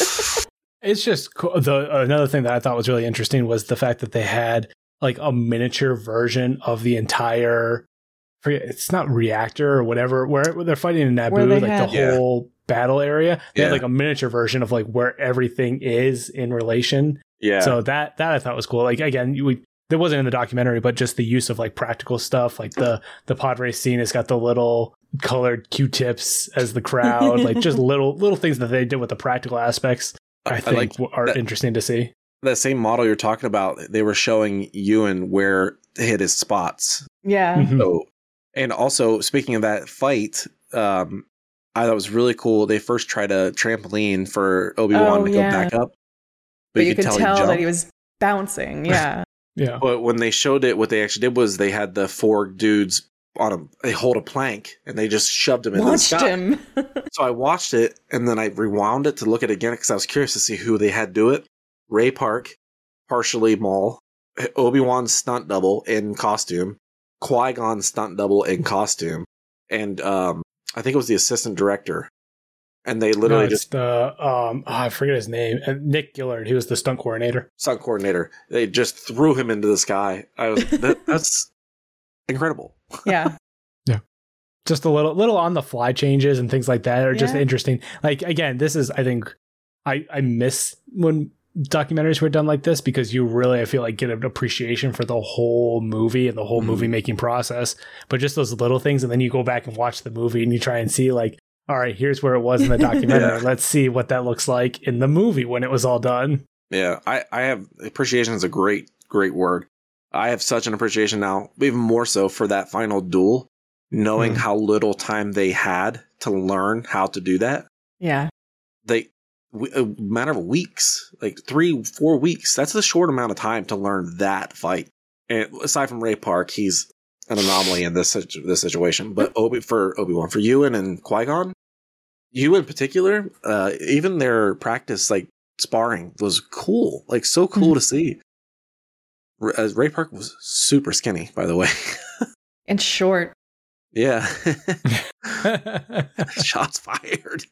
It's just cool. The another thing that I thought was really interesting was the fact that they had like a miniature version of the entire. Forget, it's not reactor or whatever. Where, where they're fighting in Where Naboo, they like had- the Yeah. whole battle area. They Yeah. had like a miniature version of like where everything is in relation. yeah. So that that I thought was cool. Like again, you would. There wasn't in the documentary, but just the use of like practical stuff, like the the pod race scene has got the little colored Q-tips as the crowd, like just little little things that they did with the practical aspects. I, I think like w- are that- interesting to see. that same model you're talking about, they were showing Ewan where to hit his spots. Yeah. Mhm. So, and also speaking of that fight, um, I thought it was really cool. They first tried a trampoline for Obi-Wan Oh, to yeah. go back up, But you could tell, he that jumped. he was bouncing. Yeah. Yeah, But when they showed it, what they actually did was they had the four dudes on a they hold a plank and they just shoved him into the Launched sky. him. So I watched it and then I rewound it to look at it again because I was curious to see who they had do it. Ray Park, partially Maul, Obi-Wan's stunt double in costume, Qui-Gon's stunt double in costume, and um, I think it was the assistant director. And they no, literally it's just the um, oh, I forget his name. Uh, Nick Gillard. He was the stunt coordinator. stunt coordinator. They just threw him into the sky. I was that, that's incredible. Yeah. Just a little little on the fly changes and things like that are just Yeah. interesting. Like again, this is I think I I miss when documentaries were done like this because you really, I feel like, get an appreciation for the whole movie and the whole mm. movie making process. But just those little things, and then you go back and watch the movie and you try and see like, all right, here's where it was in the documentary. yeah. Let's see what that looks like in the movie when it was all done. Yeah, I, I have appreciation is a great, great word. I have such an appreciation now, even more so for that final duel, knowing mm. how little time they had to learn how to do that. Yeah. They, a matter of weeks, like three, four weeks. That's a short amount of time to learn that fight. And aside from Ray Park, he's an anomaly in this this situation. But Obi for Obi-Wan, for Ewan and Qui-Gon, you in particular, uh, even their practice, like sparring, was cool. Like so cool mm-hmm. to see. As Ray Park was super skinny, by the way, and short. Yeah. Shots fired.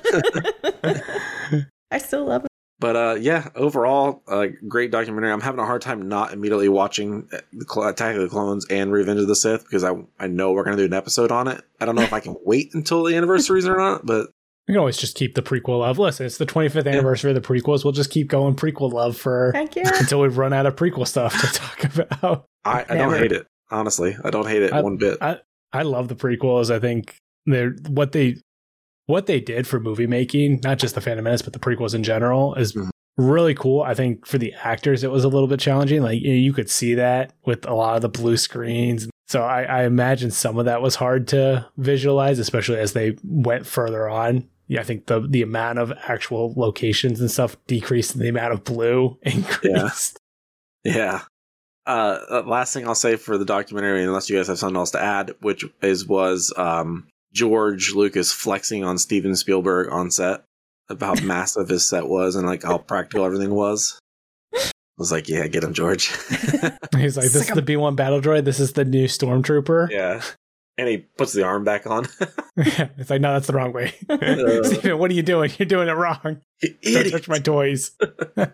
I still love it. But uh, yeah, overall, uh, great documentary. I'm having a hard time not immediately watching Attack of the Clones and Revenge of the Sith because I I know we're going to do an episode on it. I don't know if I can wait until the anniversaries or not, but we can always just keep the prequel love. Listen, it's the twenty-fifth anniversary yeah. of the prequels. We'll just keep going prequel love for yeah. until we run out of prequel stuff to talk about. I, I don't hate it. Honestly, I don't hate it I, one bit. I, I love the prequels. I think they're what they what they did for movie making, not just the Phantom Menace, but the prequels in general, is mm-hmm. really cool. I think for the actors, it was a little bit challenging. Like you could see that with a lot of the blue screens. So I, I imagine some of that was hard to visualize, especially as they went further on. Yeah, I think the the amount of actual locations and stuff decreased and the amount of blue increased. Yeah. yeah. Uh, last thing I'll say for the documentary, unless you guys have something else to add, which is was um, George Lucas flexing on Steven Spielberg on set about how massive his set was and like how practical everything was. I was like, yeah, get him, George. He's like, this is the B one battle droid. This is the new Stormtrooper. Yeah. And he puts the arm back on. Yeah, it's like, no, that's the wrong way. Uh, Steven, what are you doing? You're doing it wrong. Don't touch my toys. uh,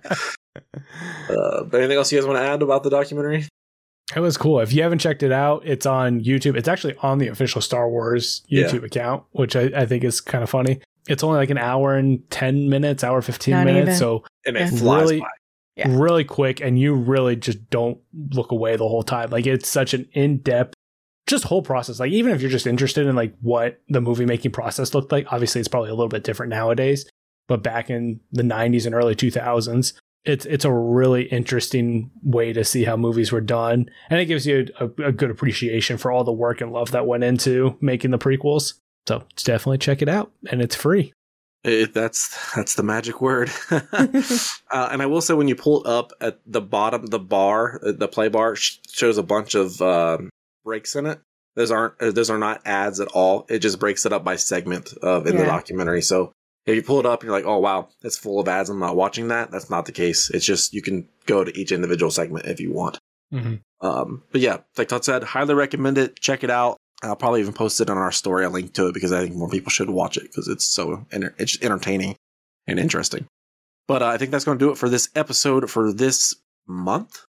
but anything else you guys want to add about the documentary? It was cool. If you haven't checked it out, it's on YouTube. It's actually on the official Star Wars YouTube yeah. account, which I, I think is kind of funny. It's only like an hour and ten minutes, hour fifteen Not minutes. Even. So and it flies really, by. Yeah. really quick, and you really just don't look away the whole time. Like it's such an in-depth, just whole process. Like even if you're just interested in like what the movie making process looked like, obviously it's probably a little bit different nowadays, but back in the nineties and early two thousands, it's it's a really interesting way to see how movies were done, and it gives you a, a good appreciation for all the work and love that went into making the prequels. So definitely check it out, and it's free. It, that's that's the magic word. uh, and I will say, when you pull it up at the bottom, the bar, the play bar sh- shows a bunch of um, breaks in it. Those aren't those are not ads at all. It just breaks it up by segment of in yeah. the documentary. So if you pull it up and you're like, oh wow, it's full of ads, I'm not watching that. That's not the case. It's just you can go to each individual segment if you want. Mm-hmm. Um, but yeah, like Todd said, highly recommend it. Check it out. I'll probably even post it on our story, a link to it, because I think more people should watch it because it's so enter- it's entertaining and interesting. But uh, I think that's going to do it for this episode for this month.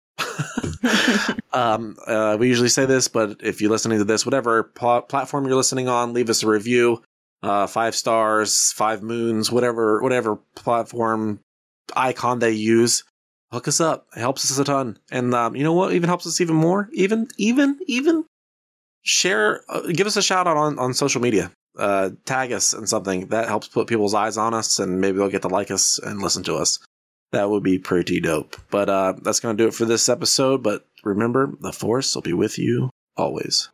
um, uh, we usually say this, but if you're listening to this, whatever pl- platform you're listening on, leave us a review. Uh, five stars, five moons, whatever, whatever platform icon they use. Hook us up. It helps us a ton. And um, you know what even helps us even more? Even, even, even share, uh, give us a shout out on, on social media. Uh, tag us in something that helps put people's eyes on us, and maybe they'll get to like us and listen to us. That would be pretty dope. But uh, that's going to do it for this episode. But remember, the Force will be with you always.